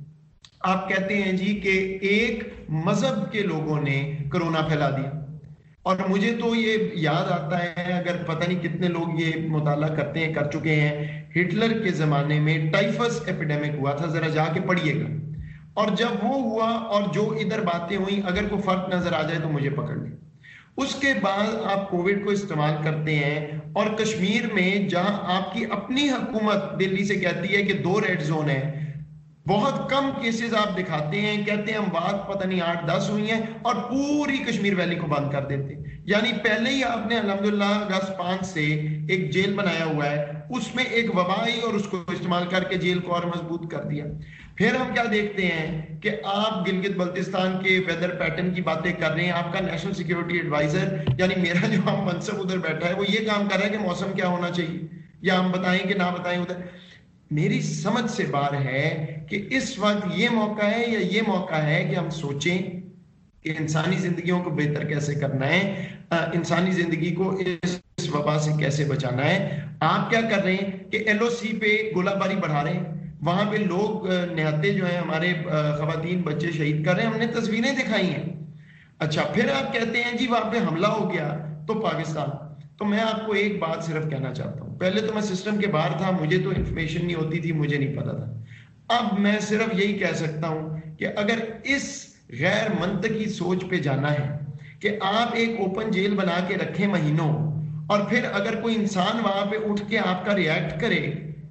आप कहते हैं जी कि एक मजहब के लोगों ने कोरोना फैला दिया, और मुझे तो ये याद आता है, अगर पता नहीं कितने लोग ये मुताला करते हैं, कर चुके हैं, हिटलर के जमाने में टाइफस एपिडेमिक हुआ था, जरा जाके पढ़िएगा। और जब वो हुआ और जो इधर बातें हुई, अगर कोई फर्क नजर आ जाए तो मुझे पकड़ ले। उसके बाद आप कोविड को इस्तेमाल करते हैं, और कश्मीर में जहां आपकी अपनी हुकूमत दिल्ली से कहती है कि 2 रेड जोन है, बहुत कम केसेस आप दिखाते हैं, कहते हैं हम बात पता नहीं 8-10 हुई हैं, और पूरी कश्मीर वैली को बंद कर देते हैं। यानी पहले ही आपने अल्हम्दुलिल्लाह अगस्त 5 से एक जेल बनाया हुआ है, उसमें एक वबा आई और उसको इस्तेमाल करके जेल को और मजबूत कर दिया। फिर हम क्या देखते हैं कि आप गिलगित बल्तिस्तान के वेदर पैटर्न की बातें कर रहे हैं। आपका नेशनल सिक्योरिटी एडवाइजर, यानी मेरा जो हम मनसब उधर बैठा है, वो ये काम कर रहा है कि मौसम क्या होना चाहिए, या हम बताएं कि ना बताएं उधर। मेरी समझ से बाहर है कि इस वक्त ये मौका है, या ये मौका है कि हम सोचें कि इंसानी जिंदगियों को बेहतर कैसे करना है, इंसानी जिंदगी को इस वबा से कैसे बचाना है। आप क्या कर रहे हैं कि LOC पे गोलाबारी बढ़ा रहे हैं, वहां पे लोग निहत्ते जो है हमारे खवातीन बच्चे शहीद कर रहे हैं, हमने तस्वीरें दिखाई हैं। अच्छा, फिर आप कहते हैं जी वहां पे हमला हो गया तो पाकिस्तान। तो मैं आपको एक बात सिर्फ कहना चाहता हूं, पहले तो मैं सिस्टम के बाहर था, मुझे तो इंफॉर्मेशन नहीं होती थी, मुझे नहीं पता था। अब मैं सिर्फ यही कह सकता हूं कि अगर इस गैर मंतकी सोच पे जाना है कि आप एक ओपन जेल बना के रखें महीनों, और फिर अगर कोई इंसान वहां पे उठ के आपका रिएक्ट करे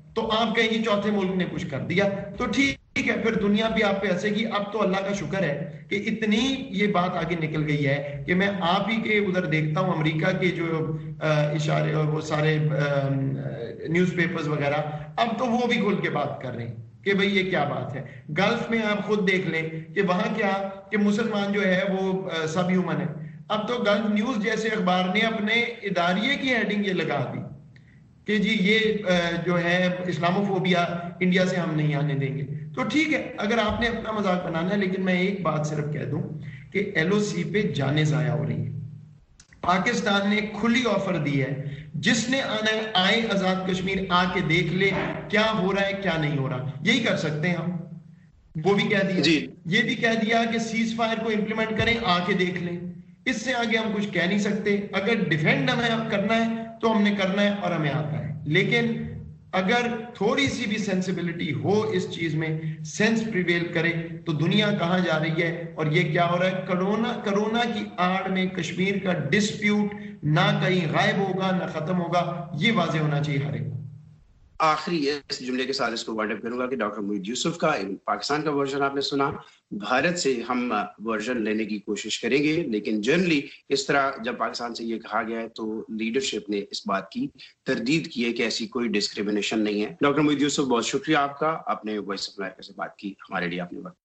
تو آپ کہیں گے چوتھے ملک نے کچھ کر دیا تو ٹھیک ہے، پھر دنیا بھی آپ پہ ہنسے گی. اب تو اللہ کا شکر ہے کہ اتنی یہ بات آگے نکل گئی ہے کہ میں آپ ہی کے ادھر دیکھتا ہوں امریکہ کے جو اشارے اور وہ سارے نیوز پیپرز وغیرہ، اب تو وہ بھی کھل کے بات کر رہے ہیں کہ بھئی یہ کیا بات ہے. گلف میں آپ خود دیکھ لیں کہ وہاں کیا کہ مسلمان جو ہے وہ سب ہیومن ہے. اب تو گلف نیوز جیسے اخبار نے اپنے اداریے کی ہیڈنگ یہ لگا دی کہ جی یہ جو ہے اسلاموفوبیا انڈیا سے ہم نہیں آنے دیں گے. تو ٹھیک ہے اگر آپ نے اپنا مذاق بنانا ہے، لیکن میں ایک بات صرف کہہ دوں کہ ایل او سی پہ جانیں ضائع ہو رہی ہیں. پاکستان نے کھلی آفر دی ہے، جس نے آنا ہے آئے آزاد کشمیر آ کے دیکھ لے کیا ہو رہا ہے کیا نہیں ہو رہا. یہی کر سکتے ہیں ہم. وہ بھی کہہ دیا جی. یہ بھی کہہ دیا کہ سیز فائر کو امپلیمنٹ کریں، آ کے دیکھ لیں. اس سے آگے ہم کچھ کہہ نہیں سکتے. اگر ڈیفینڈ ہمیں کرنا ہے تو ہم نے کرنا ہے اور ہمیں آتا ہے. لیکن اگر تھوڑی سی بھی سینسیبلٹی ہو اس چیز میں، سینس پریویل کرے، تو دنیا کہاں جا رہی ہے اور یہ کیا ہو رہا ہے. کرونا کی آڑ میں کشمیر کا ڈسپیوٹ نہ کہیں غائب ہوگا نہ ختم ہوگا، یہ واضح ہونا چاہیے ہر ایک. آخری اس جملے کے ساتھ اس کو وائنڈ اپ کروں گا کہ ڈاکٹر موحید یوسف کا پاکستان کا ورژن آپ نے سنا. بھارت سے ہم ورژن لینے کی کوشش کریں گے، لیکن جنرلی اس طرح جب پاکستان سے یہ کہا گیا ہے تو لیڈرشپ نے اس بات کی تردید کی ہے کہ ایسی کوئی ڈسکریمنیشن نہیں ہے. ڈاکٹر موحید یوسف بہت شکریہ آپ کا، آپ نے وائس آف امریکہ سے بات کی، ہمارے لیے آپ نے وقت.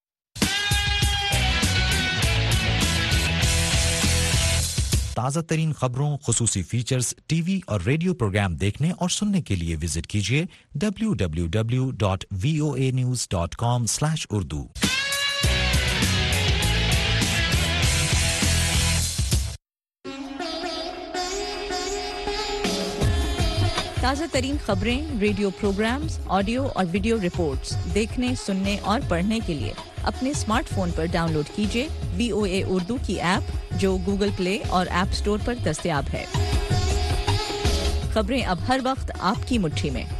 تازہ ترین خبروں، خصوصی فیچرز، ٹی وی اور ریڈیو پروگرام دیکھنے اور سننے کے لیے وزٹ کیجیے www.voanews.com/urdu. تازہ ترین خبریں، ریڈیو پروگرامز، آڈیو اور ویڈیو رپورٹس دیکھنے، سننے اور پڑھنے کے لیے اپنے اسمارٹ فون پر ڈاؤن لوڈ کیجیے VOA اردو کی ایپ، جو گوگل پلے اور ایپ سٹور پر دستیاب ہے. خبریں اب ہر وقت آپ کی مٹھی میں.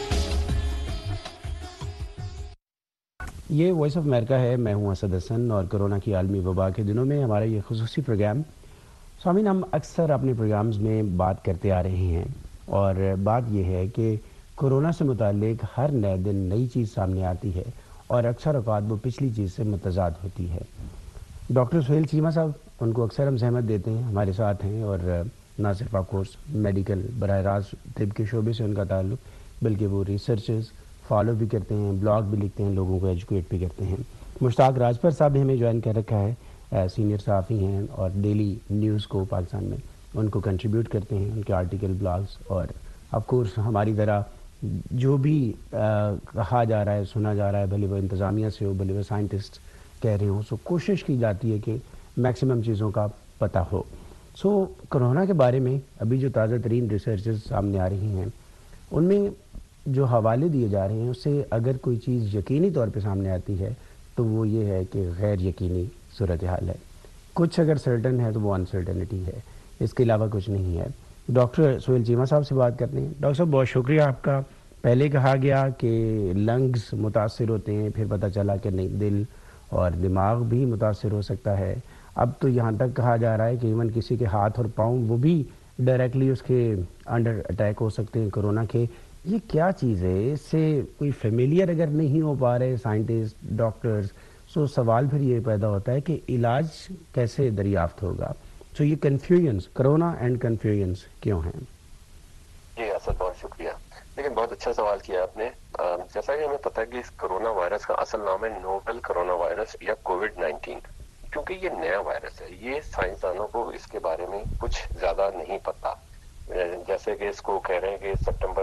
یہ وائس آف امریکہ ہے، میں ہوں اسد حسن، اور کورونا کی عالمی وبا کے دنوں میں ہمارا یہ خصوصی پروگرام. سامعین، ہم اکثر اپنے پروگرامز میں بات کرتے آ رہے ہیں، اور بات یہ ہے کہ کورونا سے متعلق ہر نئے دن نئی چیز سامنے آتی ہے، اور اکثر اوقات وہ پچھلی چیز سے متضاد ہوتی ہے. ڈاکٹر سہیل چیمہ صاحب، ان کو اکثر ہم زحمت دیتے ہیں، ہمارے ساتھ ہیں، اور نہ صرف آف کورس میڈیکل براہ راست طب کے شعبے سے ان کا تعلق، بلکہ وہ ریسرچز فالو بھی کرتے ہیں، بلاگ بھی لکھتے ہیں، لوگوں کو ایجوکیٹ بھی کرتے ہیں. مشتاق راجپر صاحب بھی ہمیں جوائن کر رکھا ہے، سینئر صحافی ہیں اور ڈیلی نیوز کو پاکستان میں ان کو کنٹریبیوٹ کرتے ہیں، ان کے آرٹیکل، بلاگز، اور آف کورس ہماری طرح جو بھی کہا جا رہا ہے، سنا جا رہا ہے، بھلے وہ انتظامیہ سے ہو، بھلے وہ سائنٹسٹ کہہ رہے ہوں، سو کوشش کی جاتی ہے کہ میکسیمم چیزوں کا پتہ ہو. سو کرونا کے بارے میں ابھی جو تازہ ترین ریسرچز سامنے آ رہی ہیں، ان میں جو حوالے دیے جا رہے ہیں، اس سے اگر کوئی چیز یقینی طور پہ سامنے آتی ہے تو وہ یہ ہے کہ غیر یقینی صورتحال ہے. کچھ اگر سرٹن ہے تو وہ انسرٹنٹی ہے، اس کے علاوہ کچھ نہیں ہے. ڈاکٹر سہیل چیمہ صاحب سے بات کرتے ہیں. ڈاکٹر صاحب، بہت شکریہ آپ کا. پہلے کہا گیا کہ لنگز متاثر ہوتے ہیں، پھر پتہ چلا کہ نہیں، دل اور دماغ بھی متاثر ہو سکتا ہے. اب تو یہاں تک کہا جا رہا ہے کہ ایون کسی کے ہاتھ اور پاؤں وہ بھی ڈائریکٹلی اس کے انڈر اٹیک ہو سکتے ہیں کورونا کے. یہ کیا چیز ہے؟ اس سے کوئی فیملیئر اگر نہیں ہو پا رہے سائنٹسٹ، ڈاکٹرز، سو سوال پھر یہ پیدا ہوتا ہے کہ علاج کیسے دریافت ہوگا. سو یہ کنفیوژنس، کرونا اینڈ کنفیوژنس کیوں ہیں؟ جی اسد، بہت شکریہ. لیکن بہت اچھا سوال کیا آپ نے. جیسا کہ ہمیں پتہ ہے کہ اس کرونا وائرس کا اصل نام ہے نوویل کرونا وائرس یا کووڈ-19. کیونکہ یہ نیا وائرس ہے، یہ سائنسدانوں کو اس کے بارے میں کچھ زیادہ نہیں پتا. جیسے کہ اس کو کہہ رہے ہیں کہ سپٹمبر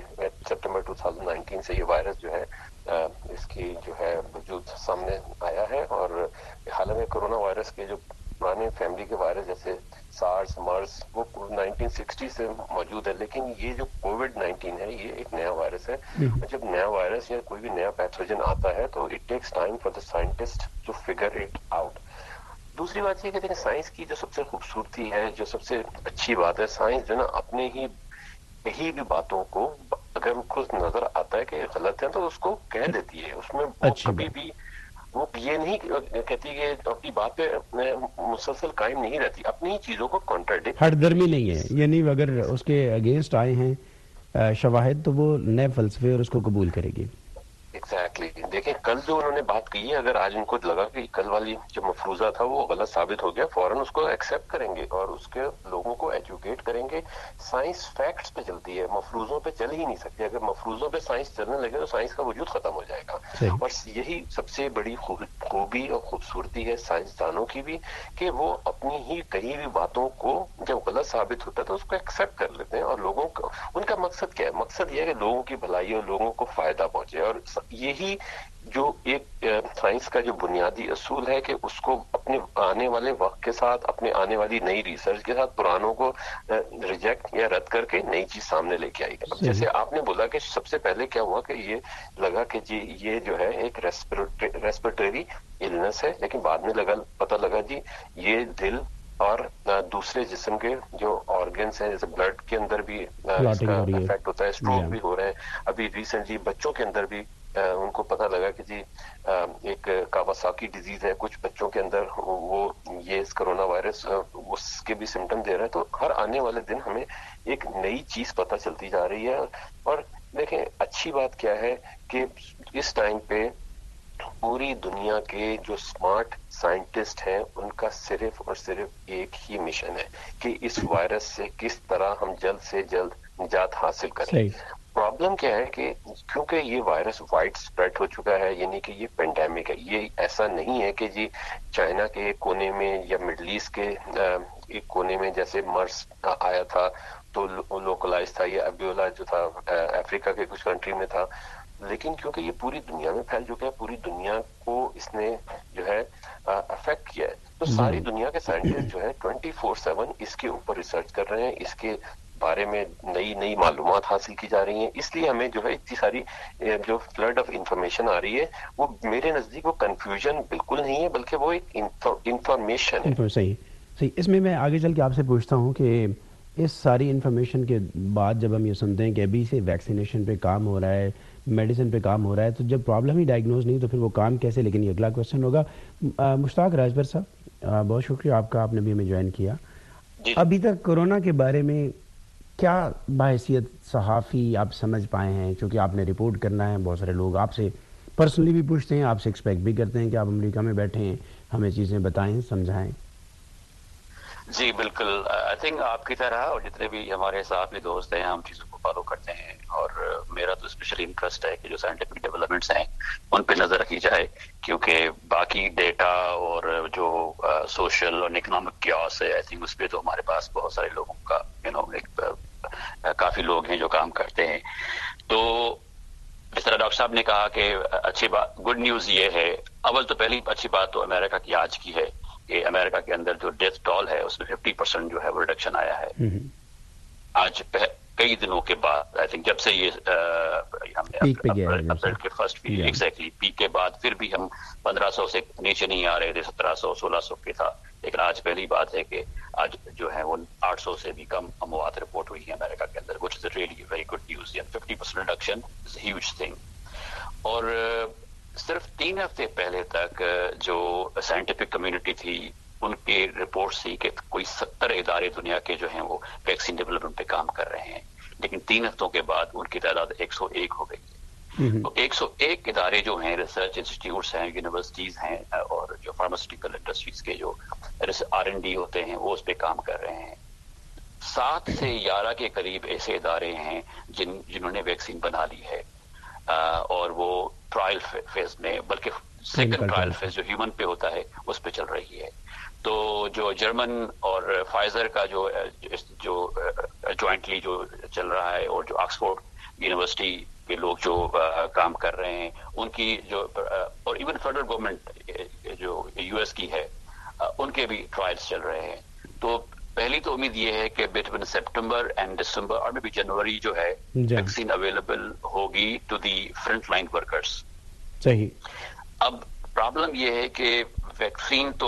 2019 سے یہ وائرس جو ہے اس کی جو ہے وجود سامنے آیا ہے. اور حالانکہ کرونا وائرس کے جو پرانے فیملی کے وائرس جیسے سارس، مرس، وہ 1960 سے موجود ہے، لیکن یہ جو کووڈ-19 ہے یہ ایک نیا وائرس ہے. جب نیا وائرس یا کوئی بھی نیا پیتھوجن آتا ہے تو it takes time for the scientist to figure it out. دوسری بات یہ کہ سائنس کی جو سب سے خوبصورتی ہے، جو سب سے اچھی بات ہے، سائنس جو نا اپنے ہی کہیں بھی باتوں کو اگر خود نظر آتا ہے کہ غلط ہے تو اس کو کہہ دیتی ہے. اس میں کبھی بھی وہ یہ نہیں کہتی کہ اپنی بات پہ مسلسل قائم نہیں رہتی، اپنی چیزوں کو کانٹراڈکٹ، ہٹ درمی نہیں ہے. یعنی اگر اس کے اگینسٹ آئے ہیں شواہد تو وہ نئے فلسفے اور اس کو قبول کرے گی. ایگزیکٹلی. دیکھیں کل جو انہوں نے بات کی ہے، اگر آج ان کو لگا کہ کل والی جو مفروضہ تھا وہ غلط ثابت ہو گیا، فوراً اس کو ایکسیپٹ کریں گے اور اس کے لوگوں کو ایجوکیٹ کریں گے. سائنس فیکٹس پہ چلتی ہے، مفروضوں پہ چل ہی نہیں سکتی. اگر مفروضوں پہ سائنس چلنے لگے تو سائنس کا وجود ختم ہو جائے گا. اور یہی سب سے بڑی خوبی اور خوبصورتی ہے سائنسدانوں کی بھی، کہ وہ اپنی ہی کہی ہوئی باتوں کو جب غلط ثابت ہوتا ہے تو اس کو ایکسیپٹ کر لیتے ہیں. اور لوگوں کو ان کا مقصد کیا ہے؟ مقصد یہ ہے کہ لوگوں کی بھلائی اور لوگوں کو فائدہ پہنچے. اور یہی جو ایک سائنس کا جو بنیادی اصول ہے کہ اس کو اپنے آنے والے وقت کے ساتھ، اپنے آنے والی نئی ریسرچ کے ساتھ پرانوں کو ریجیکٹ یا رد کر کے نئی چیز سامنے لے کے آئی. اب جیسے آپ نے بولا کہ سب سے پہلے کیا ہوا کہ یہ لگا کہ جی یہ جو ہے ایک ریسپریٹری النس ہے، لیکن بعد میں پتہ لگا جی یہ دل اور دوسرے جسم کے جو آرگنس ہیں، جیسے بلڈ کے اندر بھی اس کا افیکٹ ہوتا ہے، اسٹروک بھی ہو رہے ہیں. ابھی ریسنٹلی بچوں کے اندر بھی ان کو پتہ لگا کہ جی ایک کاواساکی ڈیزیز ہے کچھ بچوں کے اندر، وہ یہ کرونا وائرس اس کے بھی سمٹم دے رہا ہے. تو ہر آنے والے دن ہمیں ایک نئی چیز پتہ چلتی جا رہی ہے. اور دیکھیں اچھی بات کیا ہے کہ اس ٹائم پہ پوری دنیا کے جو اسمارٹ سائنٹسٹ ہیں ان کا صرف اور صرف ایک ہی مشن ہے کہ اس وائرس سے کس طرح ہم جلد سے جلد نجات حاصل کریں. پرابلم کیا ہے کہ کیونکہ یہ وائرس وائڈ اسپریڈ ہو چکا ہے، یعنی کہ یہ پینڈیمک ہے. یہ ایسا نہیں ہے کہ جی چائنا کے ایک کونے میں یا مڈل ایسٹ کے ایک کونے میں جیسے مرس آیا تھا تو لوکلائز تھا، یا ابیولا جو تھا افریقہ کے کچھ کنٹری میں تھا. لیکن کیونکہ یہ پوری دنیا میں پھیل چکا ہے، پوری دنیا کو اس نے جو ہے افیکٹ کیا ہے، تو ساری دنیا کے سائنٹسٹ جو ہے 24/7 اس کے اوپر ریسرچ کر رہے ہیں، اس کے بارے میں نئی معلومات حاصل کی جا رہی ہیں. اس لیے ہمیں جو ہے اتنی ساری جو فلڈ آف انفارمیشن آ رہی ہے وہ میرے نزدیک وہ کنفیوژن بالکل نہیں ہے، بلکہ وہ ایک انفارمیشن ہے. صحیح. اس میں آگے چل کے آپ سے پوچھتا ہوں کہ اس ساری انفارمیشن کے بعد جب ہم یہ سنتے ہیں کہ ابھی سے ویکسینیشن پہ کام ہو رہا ہے، میڈیسن پہ کام ہو رہا ہے، تو جب پرابلم ہی ڈائگنوز نہیں تو پھر وہ کام کیسے؟ لیکن یہ اگلا کویسچن ہوگا. مشتاق راجبر صاحب، بہت شکریہ آپ کا، آپ نے بھی ہمیں جوائن کیا. ابھی تک کورونا کے بارے میں کیا بحیثیت صحافی آپ سمجھ پائے ہیں؟ چونکہ آپ نے رپورٹ کرنا ہے، بہت سارے لوگ آپ سے پرسنلی بھی پوچھتے ہیں، آپ سے ایکسپیکٹ بھی کرتے ہیں کہ آپ امریکہ میں بیٹھے ہیں، ہمیں چیزیں بتائیں، سمجھائیں. جی بالکل. آئی تھنک آپ کی طرح اور جتنے بھی ہمارے صحافی دوست ہیں ہم چیزوں کو فالو کرتے ہیں، اور میرا تو اسپیشلی انٹرسٹ ہے کہ جو سائنٹیفک ڈیولپمنٹس ہیں ان پہ نظر رکھی جائے، کیونکہ باقی ڈیٹا اور جو سوشل اور اکنامک کیوس ہے آئی تھنک اس پہ تو ہمارے پاس بہت سارے لوگوں کا کافی لوگ ہیں جو کام کرتے ہیں. تو جس طرح ڈاکٹر صاحب نے کہا کہ اچھی بات، گڈ نیوز یہ ہے، اول تو پہلی اچھی بات تو امریکہ کی آج کی ہے کہ امریکہ کے اندر جو ڈیتھ ٹول ہے اس میں 50% جو ہے وہ ریڈکشن آیا ہے آج کئی دنوں کے بعد. آئی تھنک جب سے یہ ہم نے اپریل کے فرسٹ ویک ایگزیکٹلی پیک کے بعد پھر بھی ہم 1500 سے نیچے نہیں آ رہے تھے، 1700-1600 کے تھا. لیکن آج پہلی بات ہے کہ آج جو ہے وہ 800 سے بھی کم اموات رپورٹ ہوئی ہیں امریکہ کے اندر، which is really very good news. 50% reduction is a huge thing. اور صرف 3 ہفتے پہلے تک جو سائنٹیفک کمیونٹی تھی ان کے رپورٹس تھی کہ کوئی 70 ادارے دنیا کے جو ہیں وہ ویکسین ڈیولپمنٹ پہ کام کر رہے ہیں، لیکن 3 ہفتوں کے بعد ان کی تعداد 101 ہو گئی ہے. تو 101 ادارے جو ہیں، ریسرچ انسٹیٹیوٹس ہیں، یونیورسٹیز ہیں، اور جو فارماسیوٹیکل انڈسٹریز کے جو R&D ہوتے ہیں وہ اس پہ کام کر رہے ہیں. 7 سے 11 کے قریب ایسے ادارے ہیں جنہوں نے ویکسین بنا لی ہے، اور وہ ٹرائل فیز میں، بلکہ سیکنڈ ٹرائل فیز جو ہیومن پہ ہوتا ہے اس پہ چل رہی ہے. تو جو جرمن اور فائزر کا جو جوائنٹلی جو چل رہا ہے، اور جو آکسفورڈ یونیورسٹی کے لوگ جو کام کر رہے ہیں ان کی جو، اور ایون فیڈرل گورنمنٹ جو US کی ہے ان کے بھی ٹرائلز چل رہے ہیں. تو پہلی تو امید یہ ہے کہ بٹوین سپٹمبر اینڈ دسمبر اور بھی جنوری جو ہے ویکسین اویلیبل ہوگی to the front line workers. صحیح. اب پرابلم یہ ہے کہ ویکسین تو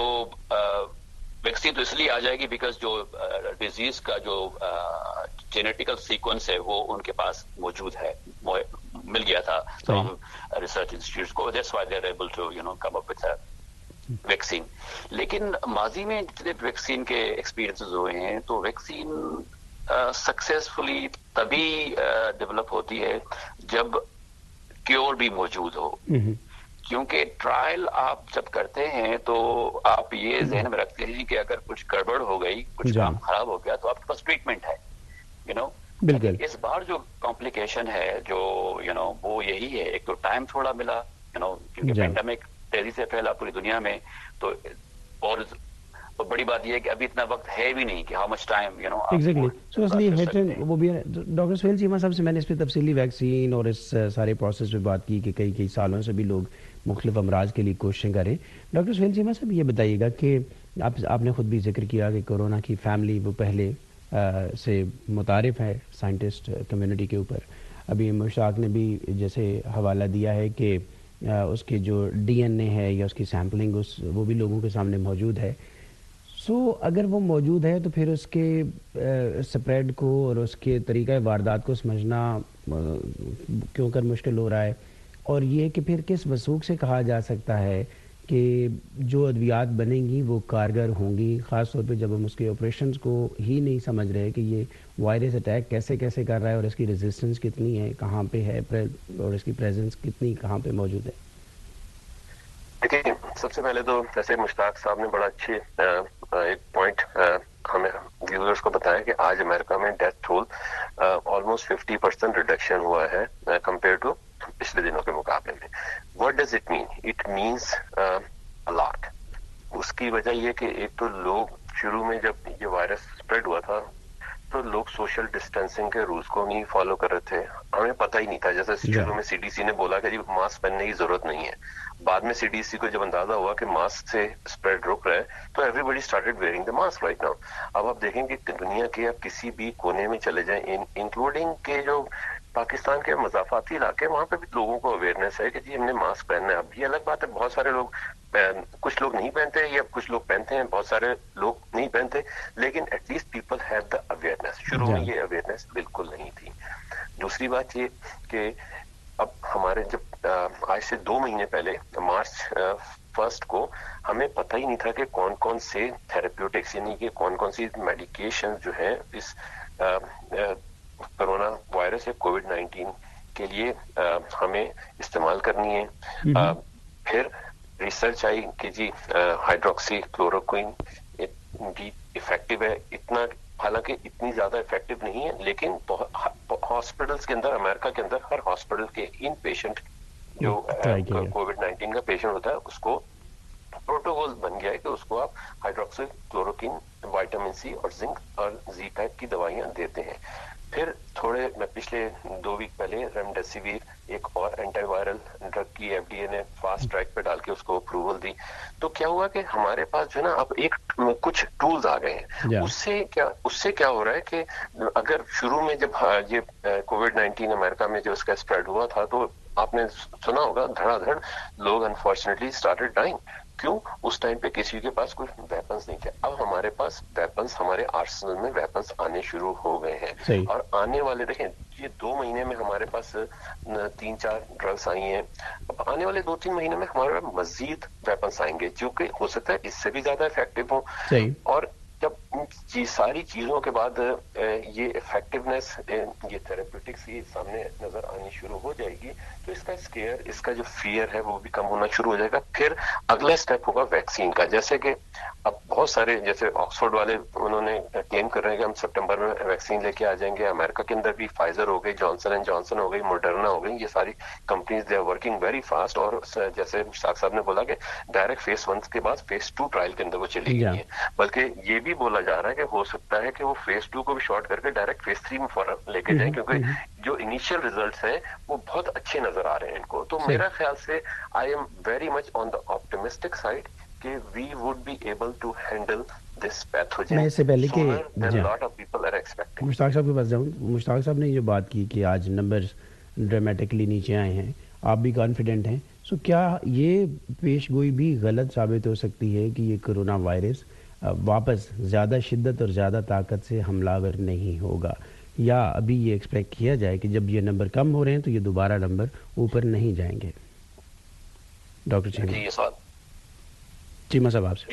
اس لیے آ جائے گی بیکاز جو ڈیزیز کا جو جینیٹیکل سیکوینس ہے وہ ان کے پاس موجود ہے، مل گیا تھا فرام ریسرچ انسٹیٹیوٹس کو. That's why they are able to come up with vaccine. لیکن ماضی میں جتنے ویکسین کے ایکسپیرینسز ہوئے ہیں تو ویکسین سکسیزفلی तभी डेवलप होती है जब क्योर भी मौजूद हो, क्योंकि ट्रायल आप जब करते हैं तो आप ये ज़हन में रखते हैं कि अगर कुछ गड़बड़ हो गई, कुछ काम खराब हो गया, तो आपके पास ट्रीटमेंट है, यू नो। बिल्कुल। इस बार जो कॉम्प्लिकेशन है, जो वो यही है, एक तो टाइम थोड़ा मिला, क्योंकि पेंडेमिक तेजी से फैला पूरी दुनिया में, तो और बड़ी बात ये है कि अभी इतना वक्त है भी नहीं कि how much time exactly. So इसलिए हेटन वो भी डॉक्टर सुहेल चीमा साहब से मैंने इस पर तफसीली वैक्सीन और इस सारे प्रोसेस पे बात की कि कई सालों से भी लोग मुख्तलिफ अमराज के लिए कोशिशें करें। डॉक्टर सुहेल चीमा साहब ये बताइएगा कि आपने खुद भी जिक्र किया कि कोरोना की फैमिली वो पहले से मुतारिफ है साइंटिस्ट कम्युनिटी के ऊपर। अभी मुश्ताक ने भी जैसे हवाला दिया है कि उसके जो DNA है या उसकी सैम्पलिंग वो भी लोगों के सामने मौजूद है। अगर वो मौजूद है तो फिर उसके स्प्रेड को और उसके तरीक़ा वारदात को समझना क्यों कर मुश्किल हो रहा है, और ये कि फिर किस वसूख से कहा जा सकता है कि जो अद्वियात बनेंगी वो कारगर होंगी, ख़ास तौर पे जब हम उसके ऑपरेशंस को ही नहीं समझ रहे कि ये वायरस अटैक कैसे कैसे कर रहा है और इसकी रेजिस्टेंस कितनी है, कहाँ पे है, और इसकी प्रेजेंस कितनी कहाँ पे मौजूद है। देखिए, सबसे पहले तो जैसे मुश्ताक साहब ने बड़ा अच्छे एक पॉइंट हमें व्यूअर्स को बताया कि आज अमेरिका में डेथ टोल ऑलमोस्ट 50% रिडक्शन हुआ है कंपेयर टू पिछले दिनों के मुकाबले में। What does it mean? It means a lot. उसकी वजह ये कि एक तो लोग शुरू में जब ये वायरस स्प्रेड हुआ था तो लोग सोशल डिस्टेंसिंग के रूल्स को नहीं फॉलो कर रहे थे, हमें पता ही नहीं था। जैसे शुरू में CDC ने बोला कि जी मास्क पहनने की जरूरत नहीं है, बाद में CDC को जब अंदाजा हुआ कि मास्क से स्प्रेड रुक रहा है तो everybody started wearing the mask right now. अब आप देखेंगे कि दुनिया के आप किसी भी कोने में चले जाएं, इंक्लूडिंग के जो पाकिस्तान के मज़ाफाती इलाके, वहां पे भी लोगों को अवेयरनेस है कि जी हमने मास्क पहनना है। अब ये अलग बात है, बहुत सारे लोग कुछ लोग नहीं पहनते या कुछ लोग पहनते हैं, बहुत सारे लोग नहीं पहनते, लेकिन at least people have the awareness. शुरू में ये अवेयरनेस बिल्कुल नहीं थी। दूसरी बात ये कि अब हमारे जब आज से 2 महीने पहले मार्च 1 को हमें पता ही नहीं था कि कौन कौन से थेरेप्यूटिक्स यानी कि कौन कौन सी मेडिकेशन जो है इस कोरोना वायरस या कोविड-19 के लिए हमें इस्तेमाल करनी है। फिर रिसर्च आई कि जी हाइड्रोक्सी क्लोरोक्विन भी इफेक्टिव है, इतना हालांकि इतनी ज्यादा इफेक्टिव नहीं है, लेकिन हॉस्पिटल्स के अंदर, अमेरिका के अंदर हर हॉस्पिटल के इन पेशेंट जो कोविड-19 का पेशेंट होता है उसको प्रोटोकॉल बन गया है कि उसको आप हाइड्रोक्सी क्लोरोक्विन, विटामिन C और जिंक और Z टाइप की दवाइयां देते हैं। फिर मैं पिछले 2 वीक पहले रेमडेसिविर, एक और एंटीवायरल ड्रग की FDA ने फास्ट ट्रैक पे डाल के उसको अप्रूवल दी। तो क्या हुआ कि हमारे पास जो है ना अब कुछ टूल्स आ गए हैं। उससे क्या हो रहा है कि अगर शुरू में जब ये कोविड-19 अमेरिका में जो उसका स्प्रेड हुआ था तो आपने सुना होगा धड़ाधड़ लोग अनफॉर्चुनेटली स्टार्टेड डाइंग। क्यों? उस टाइम पे किसी के पास कोई वेपन्स नहीं थे। अब हमारे पास वेपन्स, हमारे आर्सेनल में वेपन्स आने शुरू हो गए हैं और आने वाले, देखें ये 2 महीने में हमारे पास 3-4 ड्रग्स आई हैं। अब आने वाले 2-3 महीने में हमारे पास मजीद वेपन्स आएंगे जो कि हो सकता है इससे भी ज्यादा इफेक्टिव हो। और जब ये सारी चीजों के बाद ये इफेक्टिवनेस, ये थेरेप्यूटिक्स ये सामने नजर आनी शुरू हो जाएगी तो इसका स्केयर, इसका जो फियर है वो भी कम होना शुरू हो जाएगा। फिर अगला स्टेप होगा वैक्सीन का। जैसे कि अब बहुत सारे, जैसे ऑक्सफोर्ड वाले उन्होंने क्लेम कर रहे हैं कि हम सितंबर में वैक्सीन लेके आ जाएंगे। अमेरिका के अंदर भी फाइजर हो गई, जॉनसन एंड जॉनसन हो गई, मॉडर्ना हो गई, ये सारी companies they are working very fast. और जैसे मुश्ताक साहब ने बोला कि डायरेक्ट फेज 1 के बाद फेज 2 ट्रायल के अंदर वो चली गई है, बल्कि ये भी बोला जा रहा है कि हो सकता है कि वो फेज 2 को भी शॉर्ट करके डायरेक्ट फेज 3 में फौरन लेके जाएं, क्योंकि जो इनिशियल रिजल्ट्स हैं वो बहुत अच्छे नजर आ रहे हैं इनको। तो मेरा ख्याल से I am very much on the optimistic side कि we would be able to handle this pathogen. मैं इससे पहले कि lot of people are expecting. Mushtaq साहब के पास जाऊं, मुश्ताक साहब ने जो बात की कि आज नंबर्स ड्रामेटिकली नीचे आए हैं, आप भी कॉन्फिडेंट हैं, सो क्या ये पेशगोई भी गलत साबित हो सकती है कि ये कोरोना वायरस वापस ज़्यादा शिद्दत और ज़्यादा ताकत से हमलावर नहीं होगा, या अभी ये एक्सपेक्ट किया जाए कि जब ये नंबर कम हो रहे हैं तो ये दोबारा नंबर ऊपर नहीं जाएंगे? डॉक्टर चीमा साहब आपसे।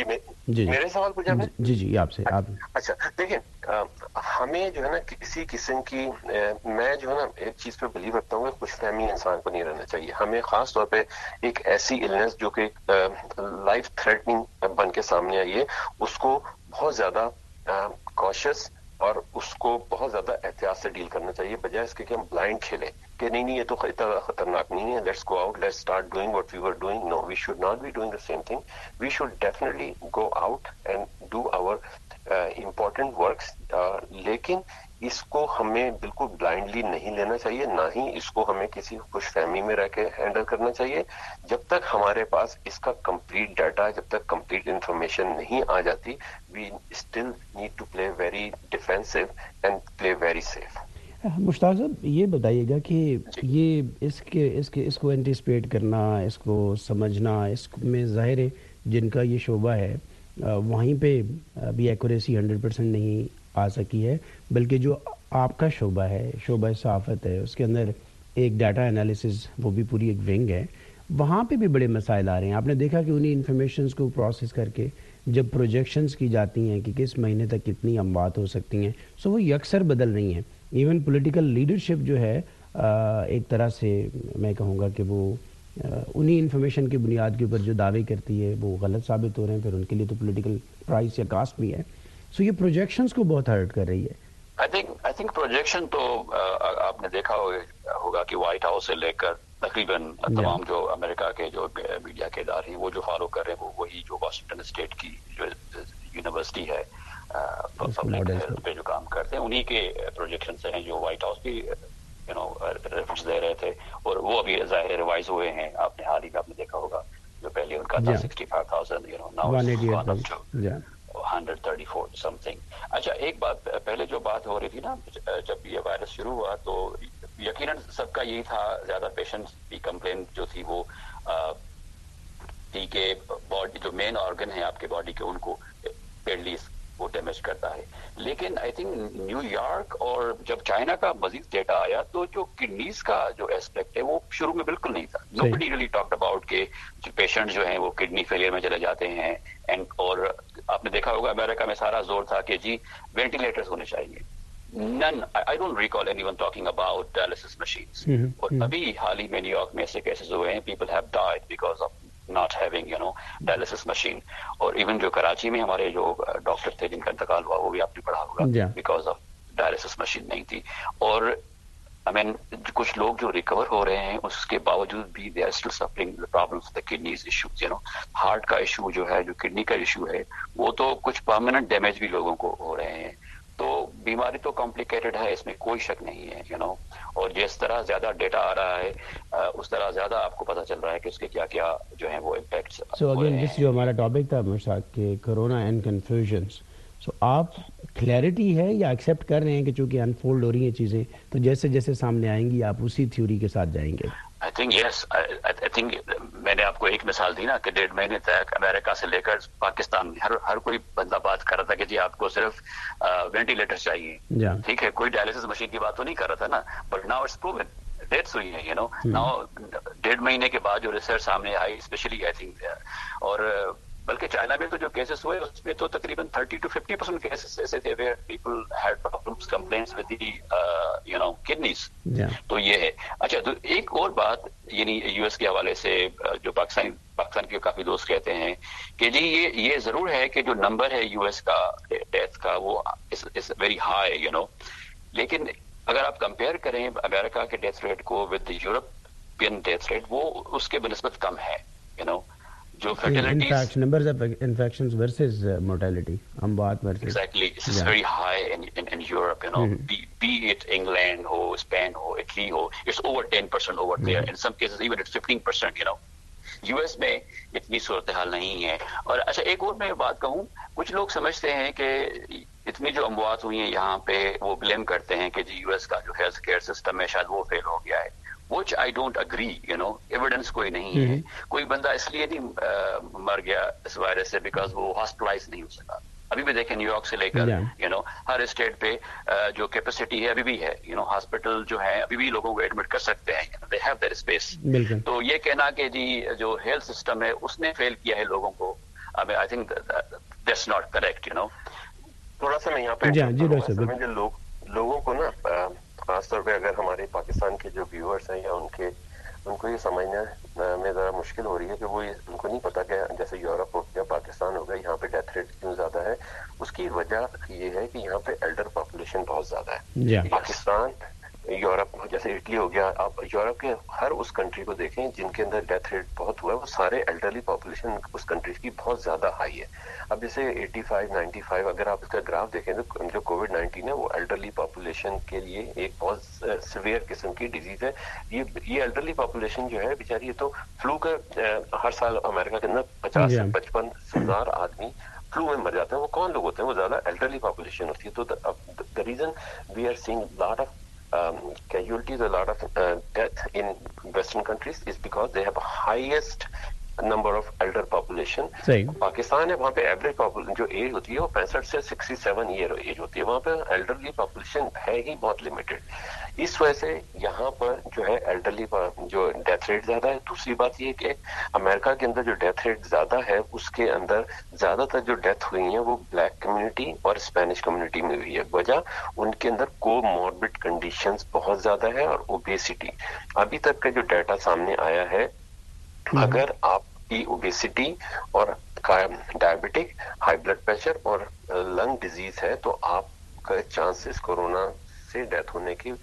جی میرے سوال پوچھا میں جی آپ سے آپ اچھا دیکھیں ہمیں جو ہے نا کسی قسم کی میں جو ہے نا ایک چیز پہ بلیو رکھتا ہوں کہ خوش فہمی انسان کو نہیں رہنا چاہیے. ہمیں خاص طور پہ ایک ایسی النس جو کہ لائف تھریٹنگ بن کے سامنے آئی ہے اس کو بہت زیادہ کاشس اور اس کو بہت زیادہ احتیاط سے ڈیل کرنا چاہیے بجائے اس کے کہ ہم بلائنڈ کھیلیں کہ نہیں یہ تو اتنا خطرناک نہیں ہے, let's go out, let's start doing what we were doing. No, we should not be doing the same thing. We should definitely go out and do our important works, لیکن اس کو ہمیں بالکل بلائنڈلی نہیں لینا چاہیے, نہ ہی اس کو ہمیں کسی خوش فہمی میں رہ کے ہینڈل کرنا چاہیے. جب تک ہمارے پاس اس کا کمپلیٹ ڈیٹا, جب تک کمپلیٹ انفارمیشن نہیں آ جاتی, we still need to play very defensive and play very safe. Mushtaq صاحب یہ بتائیے گا کہ یہ اس کو اینٹیسپیٹ کرنا, اس کو سمجھنا, اس میں ظاہر ہے جن کا یہ شعبہ ہے وہیں پہ ابھی ایکوریسی 100% نہیں آ سکی ہے, بلکہ جو آپ کا شعبہ ہے, شعبہ صحافت ہے, اس کے اندر ایک ڈیٹا انالیسز وہ بھی پوری ایک ونگ ہے, وہاں پہ بھی بڑے مسائل آ رہے ہیں. آپ نے دیکھا کہ انہیں انفارمیشنز کو پروسیس کر کے جب پروجیکشنز کی جاتی ہیں کہ کس مہینے تک کتنی اموات ہو سکتی ہیں, سو وہ یکسر بدل رہی ہیں. ایون پولیٹیکل لیڈرشپ جو ہے ایک طرح سے میں کہوں گا کہ وہ انہی انفارمیشن کی بنیاد کے اوپر جو دعوے کرتی ہے وہ غلط ثابت ہو رہے ہیں, پھر ان کے لیے تو پولیٹیکل پرائس یا کاسٹ بھی ہے. سو یہ پروجیکشنز کو بہت ہرٹ کر رہی ہے. I think پروجیکشن تو آپ نے دیکھا ہوگا کہ وائٹ ہاؤس سے لے کر تقریباً تمام جو امریکہ کے جو میڈیا کے ادارے ہیں وہ جو فالو کر رہے ہیں وہ وہی جو واشنگٹن اسٹیٹ کی جو یونیورسٹی ہے پبلک ہیلتھ پہ جو کام کرتے ہیں انہی کے پروجیکشن سے ہیں جو وائٹ ہاؤس بھی ریفرنس دے رہے تھے, اور وہ ابھی ظاہر ریوائز ہوئے ہیں. آپ نے حال ہی میں آپ نے دیکھا ہوگا جو پہلے ان کا تھا 65,000 134 سم تھنگ. اچھا ایک بات پہلے جو بات ہو رہی تھی نا, جب یہ وائرس شروع ہوا تو یقیناً سب کا یہی تھا, زیادہ پیشنٹس کی کمپلین جو تھی وہ تھی کہ باڈی جو مین آرگن ہے آپ کے باڈی کے ان کو پیڈلی وہ ڈیمیج کرتا ہے. لیکن آئی تھنک نیو یارک اور جب چائنا کا مزید ڈیٹا آیا تو جو کڈنیز کا جو ایسپیکٹ ہے وہ شروع میں بالکل نہیں تھا. نوبڈی ریلی ٹاکڈ اباؤٹ کہ جو پیشنٹ جو ہیں وہ کڈنی فیلئر میں چلے جاتے ہیں, اور آپ نے دیکھا ہوگا امریکہ میں سارا زور تھا کہ جی وینٹیلیٹرز ہونے چاہیے. None, I don't recall anyone talking about dialysis machines. اور ابھی حال ہی میں نیو یارک میں ایسے کیسز ہوئے ہیں, people have died because of not having dialysis machine. اور ایون جو کراچی میں ہمارے جو ڈاکٹر تھے جن کا انتقال ہوا وہ بھی آپ نے پڑھا ہوگا because of dialysis machine نہیں تھی. اور کچھ لوگ جو ریکور ہو رہے ہیں اس کے باوجود بھی they are still suffering the problems of the kidneys issues. Heart کا ایشو جو ہے, جو کڈنی کا ایشو ہے, وہ تو کچھ پرماننٹ ڈیمیج بھی لوگوں کو ہو رہے ہیں. تو بیماری تو کمپلیکیٹڈ ہے, اس میں کوئی شک نہیں ہے. اور جس طرح زیادہ ڈیٹا آ رہا ہے اس طرح زیادہ آپ کو پتہ چل رہا ہے کہ اس کے کیا کیا جو ہیں وہ امپیکٹس. سو اگین جس جو ہمارا ٹاپک تھا مشتاق کہ کرونا اینڈ کنفیوژنس, سو آپ کلیئرٹی ہے یا ایکسیپٹ کر رہے ہیں کہ چونکہ انفولڈ ہو رہی ہیں چیزیں تو جیسے جیسے سامنے آئیں گی آپ اسی تھیوری کے ساتھ جائیں گے؟ I think yes. I think میں نے آپ کو ایک مثال دی نا کہ 1.5 مہینے تک امریکہ سے لے کر پاکستان میں ہر کوئی بندہ بات کر رہا تھا کہ جی آپ کو صرف وینٹیلیٹر چاہیے. ٹھیک ہے, کوئی ڈائلسس مشین کی بات تو نہیں کر رہا تھا نا, but now it's proven deaths ہوئی ہیں. ناؤ 1.5 مہینے کے بعد جو ریسرچ سامنے آئی اسپیشلی آئی تھنک, اور بلکہ چائنا میں تو جو کیسز ہوئے اس میں تو تقریباً 30 to 50% کیسز ایسے تھے where people had problems, complaints with the kidneys. تو یہ ہے. اچھا تو ایک اور بات یو ایس کے حوالے سے جو پاکستان کے کافی دوست کہتے ہیں کہ جی یہ ضرور ہے کہ جو نمبر ہے یو ایس کا ڈیتھ کا وہ از ویری ہائی, لیکن اگر آپ کمپیئر کریں امریکہ کے ڈیتھ ریٹ کو ود یورپین ڈیتھ ریٹ, وہ اس کے بنسبت کم ہے. جو fertility numbers of infections versus mortality ہم بات versus exactly it's very high in Europe. be it England ہو, اسپین ہو, اٹلی ہو, it's over 10% over there. In some cases even it's 15%. U S میں اتنی صورتحال نہیں ہے. اور اچھا ایک اور میں بات کہوں, کچھ لوگ سمجھتے ہیں کہ اتنی جو اموات ہوئی ہیں یہاں پہ وہ بلیم کرتے ہیں کہ جی یو ایس کا جو ہیلتھ کیئر سسٹم ہے شاید وہ فیل ہو گیا ہے, which I don't agree. Evidence کوئی نہیں ہے. کوئی بندہ اس لیے نہیں مر گیا اس وائرس سے بیکاز وہ ہاسپٹلائز نہیں ہو سکا. ابھی بھی دیکھیں نیو یارک سے لے کر ہر اسٹیٹ پہ جو کیپیسٹی ہے ابھی بھی ہے. ہاسپٹل جو ہے ابھی بھی لوگوں کو ایڈمٹ کر سکتے ہیں, they have that space. تو یہ کہنا کہ جی جو ہیلتھ سسٹم ہے اس نے فیل کیا ہے لوگوں کو, I think that's not correct, you know. थोड़ा सा मैं यहाँ पे जो लोगों को ना खास तौर पे अगर हमारे पाकिस्तान के जो व्यूअर्स हैं या उनको ये समझने में ज़रा मुश्किल हो रही है कि वो उनको नहीं पता कि जैसे यूरोप हो गया, पाकिस्तान हो गया, यहाँ पे डेथ रेट क्यों ज़्यादा है. उसकी वजह ये है कि यहाँ पे एल्डर पॉपुलेशन बहुत ज़्यादा है. पाकिस्तान, यूरोप, जैसे इटली हो गया, आप यूरोप के हर उस कंट्री को देखें जिनके अंदर डेथ रेट बहुत हुआ है, वो सारे एल्डरली पॉपुलेशन उस कंट्री की बहुत ज़्यादा हाई है. अब जैसे 85-95 अगर आप इसका ग्राफ देखें तो जो कोविड-19 है वो एल्डरली पॉपुलेशन के लिए एक बहुत सिवियर किस्म की डिजीज है. ये एल्डरली पॉपुलेशन जो है बेचारी, ये तो फ्लू का हर साल अमेरिका के अंदर 50 से 55 हजार आदमी फ्लू में मर जाते हैं. वो कौन लोग होते हैं? वो ज्यादा एल्डरली पॉपुलेशन होती है. तो the reason we are seeing lot of casualties, a lot of death in Western countries is because they have highest number of elder population. Pakistan है, वहाँ पे एवरेज पॉपुलेशन जो एज होती है वो 65 से 67 ईयर एज होती है. वहाँ पे एल्डरली पॉपुलेशन है ही बहुत लिमिटेड. इस वजह से यहाँ पर जो है एल्डरली जो डेथ रेट ज्यादा है. दूसरी बात ये कि अमेरिका के अंदर जो डेथ रेट ज्यादा है उसके अंदर ज्यादातर जो डेथ हुई है वो ब्लैक कम्युनिटी और स्पेनिश कम्युनिटी में हुई है. वजह उनके अंदर कोमॉर्बिड कंडीशंस बहुत ज्यादा है और ओबेसिटी. अभी तक का जो डाटा सामने आया है, अगर आपकी ओबेसिटी और डायबिटिक, हाई ब्लड प्रेशर और लंग डिजीज है तो आपका चांसेस कोरोना से डेथ होने की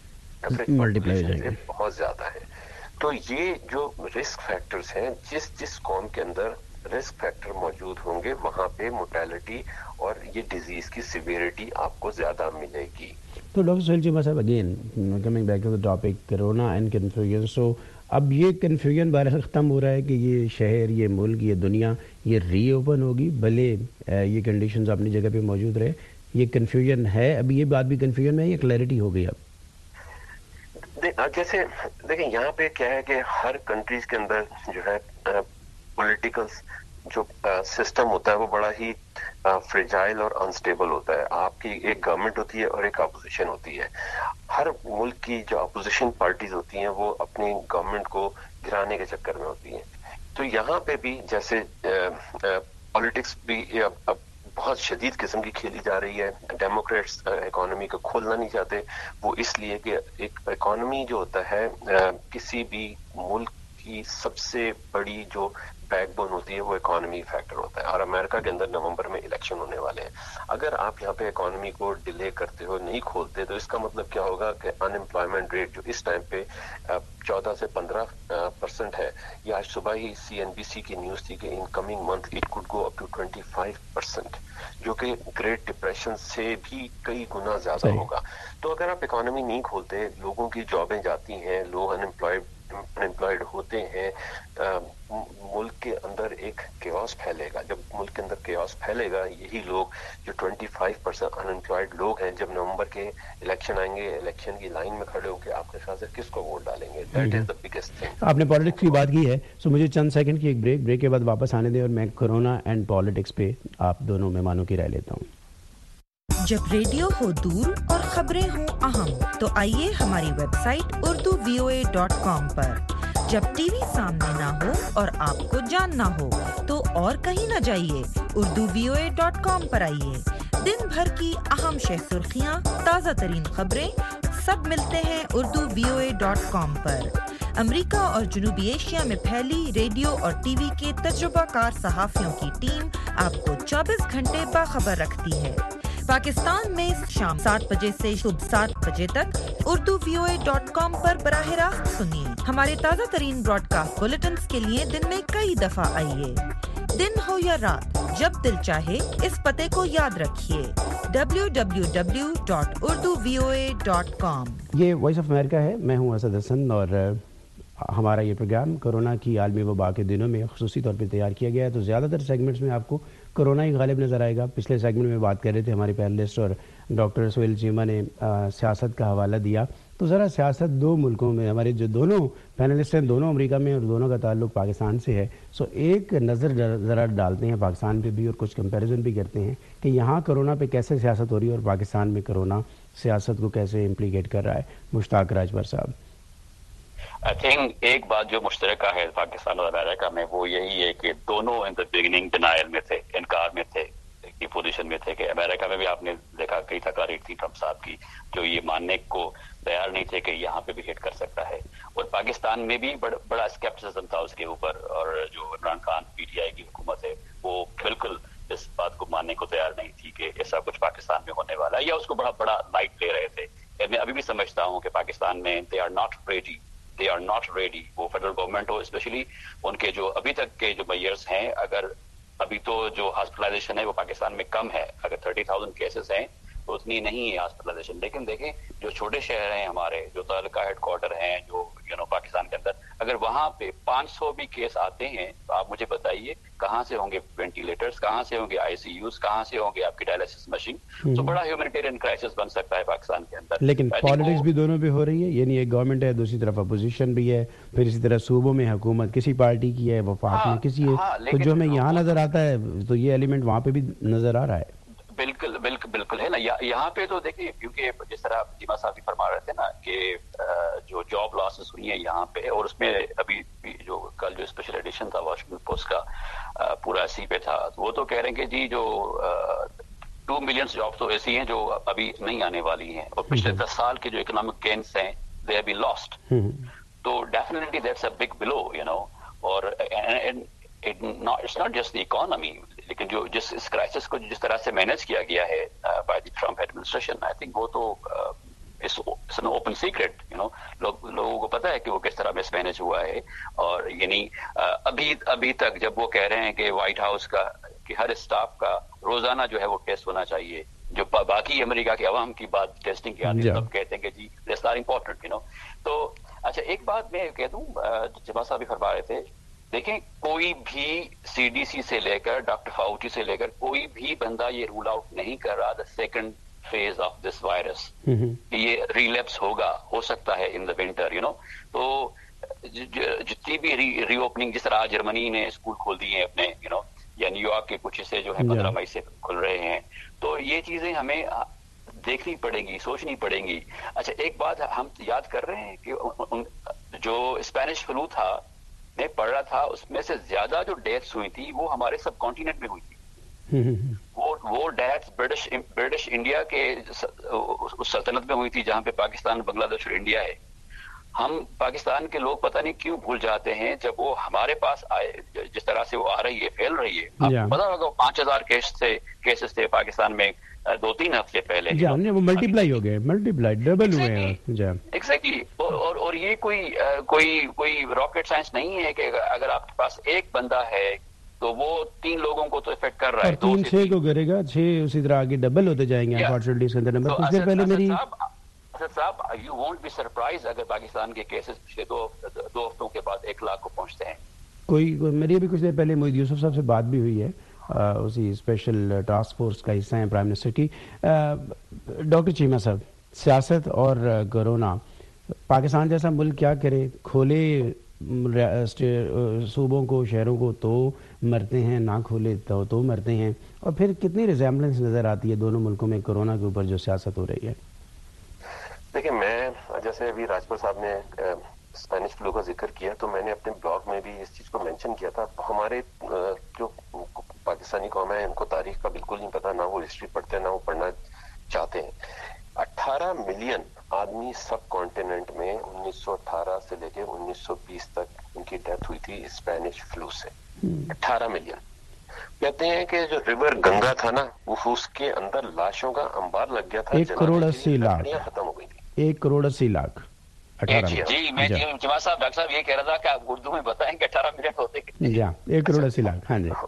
मल्टीप्लाई बहुत ज्यादा है. तो ये जो रिस्क फैक्टर्स हैं, जिस कौम के अंदर रिस्क फैक्टर मौजूद होंगे वहां पे मोर्टेलिटी और ये डिजीज की सिवियरिटी आपको ज्यादा मिलेगी. तो डॉक्टर सोहेल चीमा साहब, again coming back to the topic corona and confusion. So अब ये कन्फ्यूजन बार ख़त्म हो रहा है कि ये शहर, ये मुल्क, ये दुनिया ये रीओपन होगी, भले ये कंडीशंस अपनी जगह पे मौजूद रहे. ये कन्फ्यूजन है, अभी ये बात भी कन्फ्यूजन में है या क्लैरिटी हो गई अब? जैसे देखें यहाँ पे क्या है कि हर कंट्रीज के अंदर जो है पॉलिटिकल जो सिस्टम होता है वो बड़ा ही फ्रेजाइल और अनस्टेबल होता है. आपकी एक गवर्नमेंट होती है और एक अपोजिशन होती है. हर मुल्क की जो अपोजिशन पार्टीज होती हैं वो अपनी गवर्नमेंट को गिराने के चक्कर में होती हैं. तो यहाँ पे भी जैसे पॉलिटिक्स भी अब बहुत शदीद किस्म की खेली जा रही है. डेमोक्रेट्स इकोनॉमी को खोलना नहीं चाहते. वो इसलिए कि एक इकोनॉमी जो होता है किसी भी मुल्क की सबसे बड़ी जो बैकबोन होती है वो इकोनॉमी फैक्टर होता है. और अमेरिका के अंदर नवंबर में इलेक्शन होने वाले हैं. अगर आप यहाँ पे इकोनॉमी को डिले करते हो, नहीं खोलते, तो इसका मतलब क्या होगा कि अनएम्प्लॉयमेंट रेट जो इस टाइम पे 14 से 15% है. ये आज सुबह ही CNBC की न्यूज थी कि in coming month it could go up to 25%, जो कि ग्रेट डिप्रेशन से भी कई गुना ज्यादा होगा. तो अगर आप इकोनॉमी नहीं खोलते, लोगों की जॉबें जाती हैं, लोग अनएम्प्लॉयड होते हैं, मुल्क के अंदर एक केओस फैलेगा. जब मुल्क के अंदर केओस फैलेगा, यही लोग जो 25% अनएम्प्लॉयड लोग हैं, जब नवंबर के इलेक्शन आएंगे, इलेक्शन की लाइन में खड़े होकर आपके ख्याल से किसको वोट डालेंगे? That is the biggest thing. आपने पॉलिटिक्स की बात की है, सो मुझे चंद सेकंड की एक ब्रेक के बाद वापस आने दें और मैं कोरोना एंड पॉलिटिक्स पे आप दोनों मेहमानों की राय लेता हूँ. जब रेडियो हो दूर और खबरें हो अहम, तो आइए हमारी वेबसाइट urduvoa.com पर. जब टीवी सामने ना हो और आपको जानना हो तो और कहीं न जाइए, urduvoa.com पर आइए. दिन भर की अहम शह सुर्खियां, ताज़ा तरीन खबरें सब मिलते हैं urduvoa.com पर. अमेरिका और जनूबी एशिया में फैली रेडियो और टीवी के तजुर्बाकार सहाफियों की टीम आपको 24 घंटे बाखबर रखती है. पाकिस्तान में शाम 7 बजे से सुबह 7 बजे तक urduvoa.com पर बराह रास्त सुनिए. हमारे ताज़ा तरीन ब्रॉडकास्ट बुलेटिन्स के लिए दिन में कई दफा आइए. दिन हो या रात, जब दिल चाहे इस पते को याद रखिए, www.urduvoa.com. ये वॉइस ऑफ अमेरिका है, मैं हूँ असद हसन और हमारा ये प्रोग्राम कोरोना की आलमी वबा के दिनों में ख़ुसूसी तौर पे तैयार किया गया है. तो ज़्यादातर सेगमेंट्स में आपको कोरोना ही गालिब नज़र आएगा. पिछले सेगमेंट में बात कर रहे थे हमारे पैनलिस्ट और डॉक्टर सोहेल चीमा ने सियासत का हवाला दिया. तो ज़रा सियासत दो मुल्कों में, हमारे जो दोनों पैनलिस्ट हैं दोनों अमेरिका में और दोनों का ताल्लुक पाकिस्तान से है. सो एक नज़र ज़रा डालते हैं पाकिस्तान पे भी और कुछ कंपैरिजन भी करते हैं कि यहाँ कोरोना पे कैसे सियासत हो रही है और पाकिस्तान में कोरोना सियासत को कैसे इम्प्लीकेट कर रहा है. मुश्ताक राजभर साहब. आई थिंक एक बात जो मुश्तरका है पाकिस्तान और अमेरिका में वो यही है कि दोनों इन द बिगिनिंग डिनायल में थे, इनकार में थे की पोजीशन में थे कि अमेरिका में भी आपने देखा कई तकारीर थी ट्रंप साहब की जो ये मानने को तैयार नहीं थे कि यहाँ पे भी हिट कर सकता है, और पाकिस्तान में भी बड़ा स्केप्टिसिज्म था उसके ऊपर, और जो इमरान खान पीटीआई की हुकूमत है वो बिल्कुल इस बात को मानने को तैयार नहीं थी कि ऐसा कुछ पाकिस्तान में होने वाला है, या उसको बड़ा लाइट ले रहे थे। मैं अभी भी समझता हूँ कि पाकिस्तान में दे आर नॉट रेडी, वो फेडरल गवर्नमेंट हो स्पेशली, उनके जो अभी तक के जो मेजर्स हैं, अगर अभी तो जो हॉस्पिटलाइजेशन है वो पाकिस्तान में कम है, अगर 30,000 केसेस हैं तो उतनी नहीं है हॉस्पिटलाइजेशन, लेकिन देखें जो छोटे शहर हैं हमारे, जो तालुका हेडक्वार्टर हैं जो पाकिस्तान के अंदर, अगर वहां पे 500 भी केस आते हैं तो आप मुझे बताइए कहाँ से होंगे वेंटिलेटर्स, कहाँ से होंगे आईसीयूज, कहाँ से होंगे आपकी डायलिसिस मशीन। तो बड़ा ह्यूमैनिटेरियन क्राइसिस बन सकता है पाकिस्तान के अंदर। लेकिन पॉलिटिक्स भी दोनों पे हो रही है, यानी एक गवर्नमेंट है, दूसरी तरफ अपोजिशन भी है, फिर इसी तरह सूबों में हुकूमत किसी पार्टी की है, वफाक में किसी है, तो जो हमें यहाँ नजर आता है तो ये एलिमेंट वहाँ पे भी नजर आ रहा है। बिल्कुल है ना। यहाँ पे तो देखिए, क्योंकि जिस तरह चीमा साहब भी फरमा रहे थे ना कि जो जॉब लॉसेस हुई है यहाँ पे, और उसमें अभी जो कल जो स्पेशल एडिशन था वॉशिंगटन पोस्ट का पूरा इसी पे था, तो वो तो कह रहे हैं कि जी जो 2 मिलियन जॉब तो ऐसी हैं जो अभी नहीं आने वाली हैं, और पिछले 10 साल के जो इकोनॉमिक गेन्स हैं दे हैव बीन लॉस्ट। तो definitely that's a big blow, और it's not just the economy, लेकिन जो इस क्राइसिस को जिस तरह से मैनेज किया गया है by the Trump administration, I think वो तो इट्स एन ओपन सीक्रेट, लोगों को पता है कि वो किस तरह मिसमैनेज हुआ है। और यानी अभी तक जब वो कह रहे हैं कि व्हाइट हाउस का कि हर स्टाफ का रोजाना जो है वो टेस्ट होना चाहिए, जो बाकी अमेरिका के अवाम की बात टेस्टिंग की आती है, सब कहते हैं कि जी दैट्स नॉट इम्पोर्टेंट, तो अच्छा एक बात मैं कह दूं, जमा साहब भी फरमा रहे थे, देखें कोई भी सीडीसी से लेकर डॉक्टर फाउची से लेकर कोई भी बंदा ये रूल आउट नहीं कर रहा the second phase of this virus, ये रिलैप्स हो सकता है इन द विंटर, तो जितनी भी रीओपनिंग, जिस तरह जर्मनी ने स्कूल खोल दिए हैं अपने, या न्यूयॉर्क के कुछ हिस्से जो है 15 मई से खुल रहे हैं, तो ये चीजें हमें देखनी पड़ेंगी, सोचनी पड़ेंगी। अच्छा एक बात हम याद कर रहे हैं कि जो स्पेनिश फ्लू था मैं पढ़ रहा था, उसमें से ज्यादा जो डेथ्स हुई थी वो हमारे सब कॉन्टिनेंट में हुई थी। वो डेथ्स ब्रिटिश इंडिया के उस सल्तनत में हुई थी जहां पे पाकिस्तान, बांग्लादेश और इंडिया है। हम पाकिस्तान के लोग पता नहीं क्यों भूल जाते हैं जब वो हमारे पास आए, जिस तरह से वो आ रही है, फैल रही है। आपको पता होगा 5,000 केसेस थे पाकिस्तान में 2-3 हफ्ते पहले, वो मल्टीप्लाई हो गए, डबल हुए हैं। एग्जैक्टली। और ये कोई रॉकेट साइंस नहीं है कि अगर आपके पास एक बंदा है तो वो 3 लोगों को तो इफेक्ट कर रहा है, 3-6 को करेगा, 6 उसी तरह आगे डबल होते जाएंगे अनफॉर्चुनेटली इसके नंबर। कुछ देर पहले मेरी साहब यू वोंट बी सरप्राइज अगर पाकिस्तान के केसेस पिछले 2 हफ्तों के बाद 1 लाख को पहुंचते हैं। मेरी अभी कुछ देर पहले मोहित यूसुफ साहब से बात भी हुई है, उसी स्पेशल टास्क फोर्स का हिस्सा है प्राइम मिनिस्टर की। डॉक्टर चीमा साहब, सियासत और कोरोना, पाकिस्तान जैसा मुल्क क्या करे, खोले सूबों को, शहरों को तो मरते हैं, ना खोले तो मरते हैं, और फिर कितनी रिजेम्बलेंस नजर आती है दोनों मुल्कों में कोरोना के ऊपर जो सियासत हो रही है। देखिए, मैं जैसे अभी राजपुर साहब ने स्पेनिश फ्लू का जिक्र किया, तो मैंने अपने ब्लॉग में भी इस चीज को मेंशन किया था। हमारे जो पाकिस्तानी कौम है इनको तारीख का बिल्कुल नहीं पता, ना वो हिस्ट्री पढ़ते हैं, ना वो पढ़ना चाहते हैं। 18 मिलियन आदमी सब कॉन्टिनेंट में 1918 से लेके 1920 तक उनकी डेथ हुई थी स्पेनिश फ्लू से। 18 मिलियन। कहते हैं कि जो रिवर गंगा था ना, वो उसके अंदर लाशों का अंबार लग गया था। 1,80,00,000 खत्म हो गई थी। 1,80,00,000। जी मैं जवाब साहब, डॉक्टर साहब ये कह रहा था कि आप उर्दू में बताएं कि 18 मिलियन होते कितने? 1,80,00,000। हाँ जी।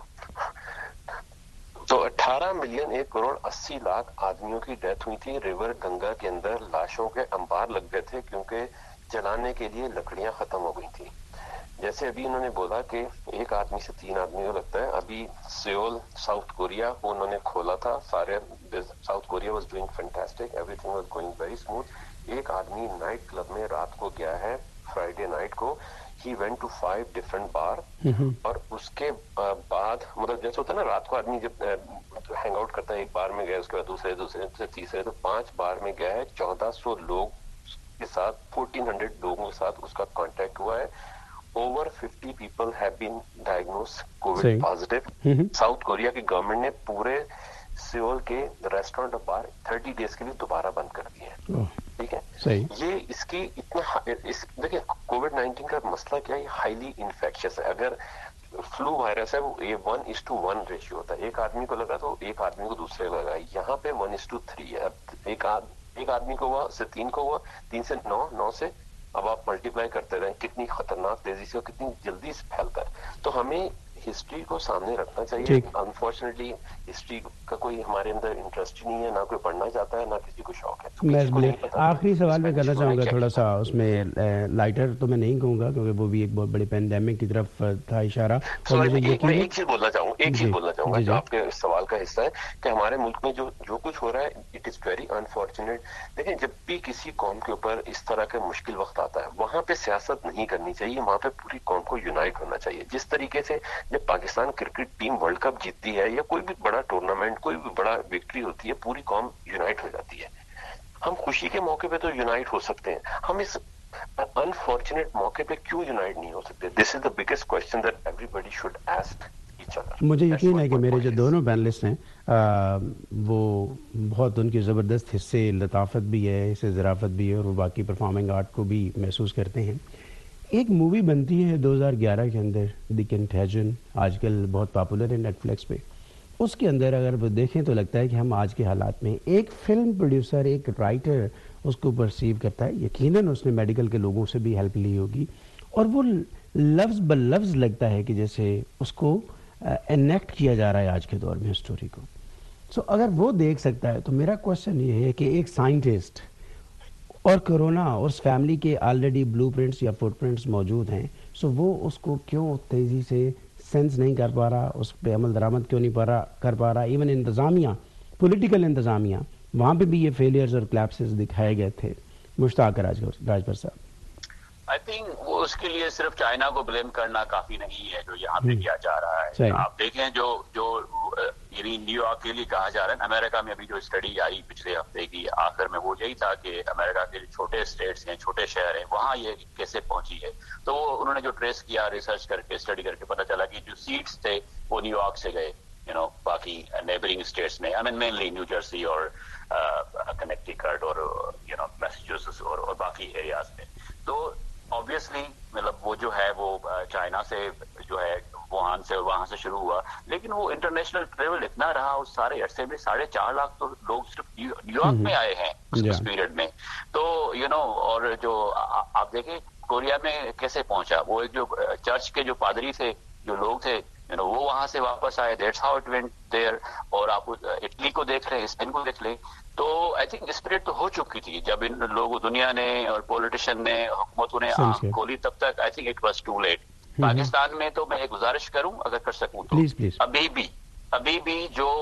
तो 18 मिलियन 1,80,00,000 आदमियों की डेथ हुई थी। रिवर गंगा के अंदर लाशों के अंबार लग गए थे क्योंकि जलाने के लिए लकड़ियां खत्म हो गई थी। जैसे अभी उन्होंने बोला कि 1 आदमी से 3 आदमी को लगता है। अभी सियोल साउथ कोरिया को उन्होंने खोला था, सारे South Korea was doing fantastic, everything was going very smooth. एक आदमी नाइट क्लब में रात को गया है, फ्राइडे नाइट को, ही वेंट टू 5 डिफरेंट बार, और उसके बाद मतलब जैसे होता है ना, रात को आदमी जब हैंग आउट करता है, एक बार में गया, उसके बाद दूसरे से तीसरे, तो 5 बार में गया है। 1400 लोग के साथ, 1400 लोगों के साथ उसका कांटेक्ट हुआ है। Over 50 people have been diagnosed COVID positive. South Korea की गवर्नमेंट ने पूरे सियोल के रेस्टोरेंट और बार 30 डेज के लिए दोबारा बंद कर दिए हैं। ठीक है, सही। ये इसकी इतना देखिए कोविड-19 का मसला क्या है, हाईली इन्फेक्शियस है। अगर फ्लू वायरस है वो ये 1:1 रेशियो होता है, एक आदमी को लगा तो एक आदमी को दूसरे को लगा। यहाँ पे 1:3 है। अब एक आदमी को हुआ, उससे 3 को हुआ, 3 से 9 से अब आप मल्टीप्लाई करते रहें कितनी खतरनाक तेजी से और कितनी जल्दी से फैलता है। तो हमें हिस्ट्री को सामने रखना चाहिए। अनफॉर्चुनेटली हिस्ट्री का कोई हमारे अंदर इंटरेस्ट ही नहीं है, ना कोई पढ़ना चाहता है, ना किसी को शौक है। मैं आखिरी सवाल में करना चाहूँगा, थोड़ा सा उसमें लाइटर तो मैं नहीं कहूँगा क्योंकि वो भी एक बहुत बड़ी पैंडेमिक की तरफ था इशारा। मैं एक चीज बोलना चाहूँगा जो आपके सवाल का हिस्सा है कि हमारे मुल्क में जो कुछ हो रहा है इट इज वेरी अनफॉर्चुनेट। लेकिन जब भी किसी कौम के ऊपर इस तरह का मुश्किल वक्त आता है, वहां पे सियासत नहीं करनी चाहिए, वहां पे पूरी कौम को यूनाइट होना चाहिए। जिस तरीके से जब Pakistan cricket team world cup जीतती है या कोई भी बड़ा टूर्नामेंट, कोई भी बड़ा विक्ट्री होती है, पूरी कौम यूनाइट हो जाती है। हम खुशी के मौके पे तो यूनाइट हो सकते हैं, हम इस अनफॉर्चुनेट मौके पे क्यों यूनाइट नहीं हो सकते? This is the biggest question that everybody should ask each other. मुझे यकीन है कि मेरे जो दोनों पैनलिस्ट हैं वो बहुत उनकी ज़बरदस्त हिस्से लताफत भी है, हिस्से ज़राफ़त भी है और वो बाकी परफॉर्मिंग आर्ट को भी महसूस करते हैं। एक मूवी बनती है 2011 के अंदर, द कंटेजन, आजकल बहुत पॉपुलर है नेटफ्लिक्स पे। उसके अंदर अगर वो देखें तो लगता है कि हम आज के हालात में एक फिल्म प्रोड्यूसर, एक राइटर उसको परसीव करता है, यकीनन उसने मेडिकल के लोगों से भी हेल्प ली होगी, और वो लफ्ज़ ब लफ्ज़ लगता है कि जैसे उसको एनेक्ट किया जा रहा है आज के दौर में स्टोरी को। सो अगर वो देख सकता है तो मेरा क्वेश्चन ये है कि एक साइंटिस्ट और कोरोना और उस फैमिली के ऑलरेडी ब्लूप्रिंट्स या फुटप्रिंट्स मौजूद हैं, सो वो उसको क्यों तेज़ी से सेंस नहीं कर पा रहा, उस पर अमल दरामद क्यों नहीं कर पा रहा? इवन इंतज़ामिया, पॉलिटिकल इंतज़ामिया, वहाँ पे भी ये फेलियर्स और क्लैप्सेस दिखाए गए थे। मुश्ताक राजभर साहब, आई थिंक वो उसके लिए सिर्फ चाइना को ब्लेम करना काफी नहीं है जो यहाँ पे किया जा रहा है। आप देखें जो यानी न्यूयॉर्क के लिए कहा जा रहा है, अमेरिका में अभी जो स्टडी आई पिछले हफ्ते की आखिर में, वो यही था कि अमेरिका के छोटे स्टेट्स हैं, छोटे शहर हैं, वहाँ ये कैसे पहुंची है। तो वो उन्होंने जो ट्रेस किया, रिसर्च करके, स्टडी करके पता चला कि जो सीट्स थे वो न्यूयॉर्क से गए, बाकी नेबरिंग स्टेट्स में, I mean mainly New Jersey और कनेक्टिकट और मैसाचुसेट्स और बाकी एरियाज में। तो ऑब्वियसली मतलब वो जो है वो चाइना से जो है वहां से शुरू हुआ, लेकिन वो इंटरनेशनल ट्रेवल इतना रहा उस सारे अरसे में, 4.5 लाख तो लोग सिर्फ न्यूयॉर्क में आए हैं उस पीरियड में। तो और जो आप देखें कोरिया में कैसे पहुंचा, वो एक जो चर्च के जो पादरी थे, जो लोग थे, वो वहां से वापस आए, that's how it went there. और आप इटली को देख लें, स्पेन को देख लें, तो आई थिंक स्प्रेड तो हो चुकी थी जब इन लोगों, दुनिया ने और पॉलिटिशियन ने, हुकूमतों ने आंख खोली, तब तक I think it was too late. Pakistan में तो मैं एक गुजारिश करूं अगर कर सकूं तो, प्लीज। अभी भी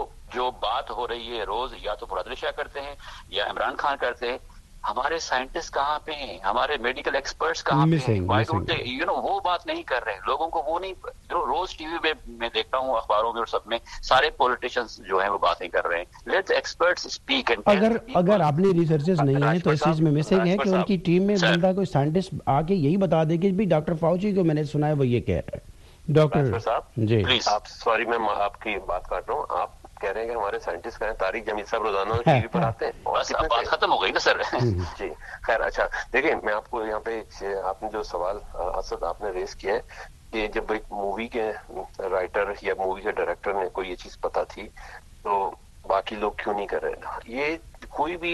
जो बात हो रही है रोज, या तो फरहत शाह करते हैं या इमरान खान करते हैं, हमारे साइंटिस्ट कहाँ पे हैं, हमारे मेडिकल एक्सपर्ट्स कहाँ पे हैं? व्हाई डोंट दे, वो बात नहीं कर रहे हैं, लोगों को वो नहीं, रोज टीवी पे मैं देखता हूँ, अखबारों में और सब में सारे पॉलिटिशियंस जो हैं वो बातें कर रहे हैं। लेट्स एक्सपर्ट्स स्पीक एंड अगर आपने रिसर्चेस नहीं है तो इस चीज में मिसिंग है कि उनकी टीम में बंदा कोई साइंटिस्ट आके यही बता दे कि भाई डॉक्टर फाउची को मैंने सुना है वो ये कह रहा है। डॉक्टर साहब जी, आप सॉरी मैं आपकी बात काट रहा हूँ, आप कह रहे हैं कि हमारे साइंटिस्ट कहें, तारिक जमील साहब रोजाना टीवी पर आते हैं, बस बात खत्म हो गई ना सर। जी खैर, अच्छा देखिए, मैं आपको यहाँ पे आपने जो सवाल असद आपने रेस किया है कि जब एक मूवी के राइटर या मूवी के डायरेक्टर ने कोई ये चीज पता थी तो बाकी लोग क्यों नहीं कर रहे। ये कोई भी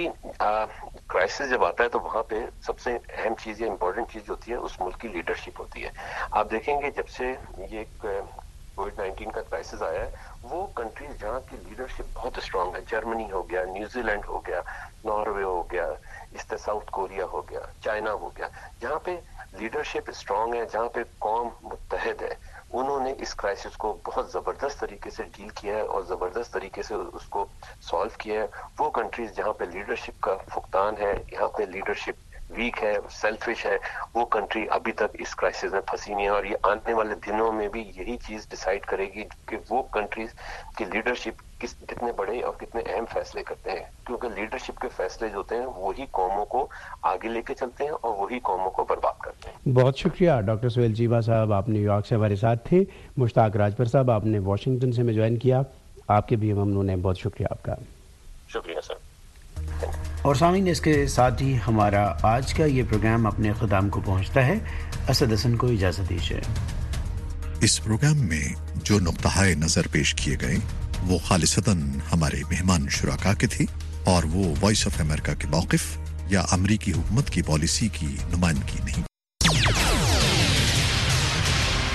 क्राइसिस जब आता है तो वहां पे सबसे अहम चीज या इम्पोर्टेंट चीज होती है उस मुल्क की लीडरशिप होती है। आप देखेंगे जब से ये कोविड-19 का क्राइसिस आया है, वो कंट्रीज जहाँ की लीडरशिप बहुत स्ट्रांग है, जर्मनी हो गया, न्यूजीलैंड हो गया, नॉर्वे हो गया, इस तरह साउथ कोरिया हो गया, चाइना हो गया, जहाँ पे लीडरशिप स्ट्रांग है, जहाँ पे कौम मुत्तहद है, उन्होंने इस क्राइसिस को बहुत जबरदस्त तरीके से डील किया है और जबरदस्त तरीके से उसको सॉल्व किया है। वो कंट्रीज जहाँ पे लीडरशिप का फुकदान है, यहाँ पे लीडरशिप वीक है, सेल्फिश है, वो कंट्री अभी तक इस क्राइसिस में फंसी नहीं है। और ये आने वाले दिनों में भी यही चीज डिसाइड करेगी कि वो कंट्रीज की लीडरशिप कितने बड़े और कितने अहम फैसले करते हैं, क्योंकि लीडरशिप के फैसले जो होते हैं वही कौमों को आगे लेके चलते हैं और वही कौमों को बर्बाद करते हैं। बहुत शुक्रिया डॉक्टर सुहेल चीबा साहब, आप न्यूयॉर्क से हमारे साथ थे। मुश्ताक राजभर साहब, आपने वाशिंगटन से हमें ज्वाइन किया। آپ کے بھی ممنون ہیں, بہت شکریہ آپ کا. شکریہ سر. اور سامعین, اس کے ساتھ ہی ہمارا آج کا یہ پروگرام اپنے اختتام کو پہنچتا ہے. اسد حسن کو اجازت دیجیے. اس پروگرام میں جو نقطۂ نظر پیش کیے گئے وہ خالصتاً ہمارے مہمان شرکا کے تھے اور وہ وائس آف امریکہ کے موقف یا امریکی حکومت کی پالیسی کی نمائندگی نہیں.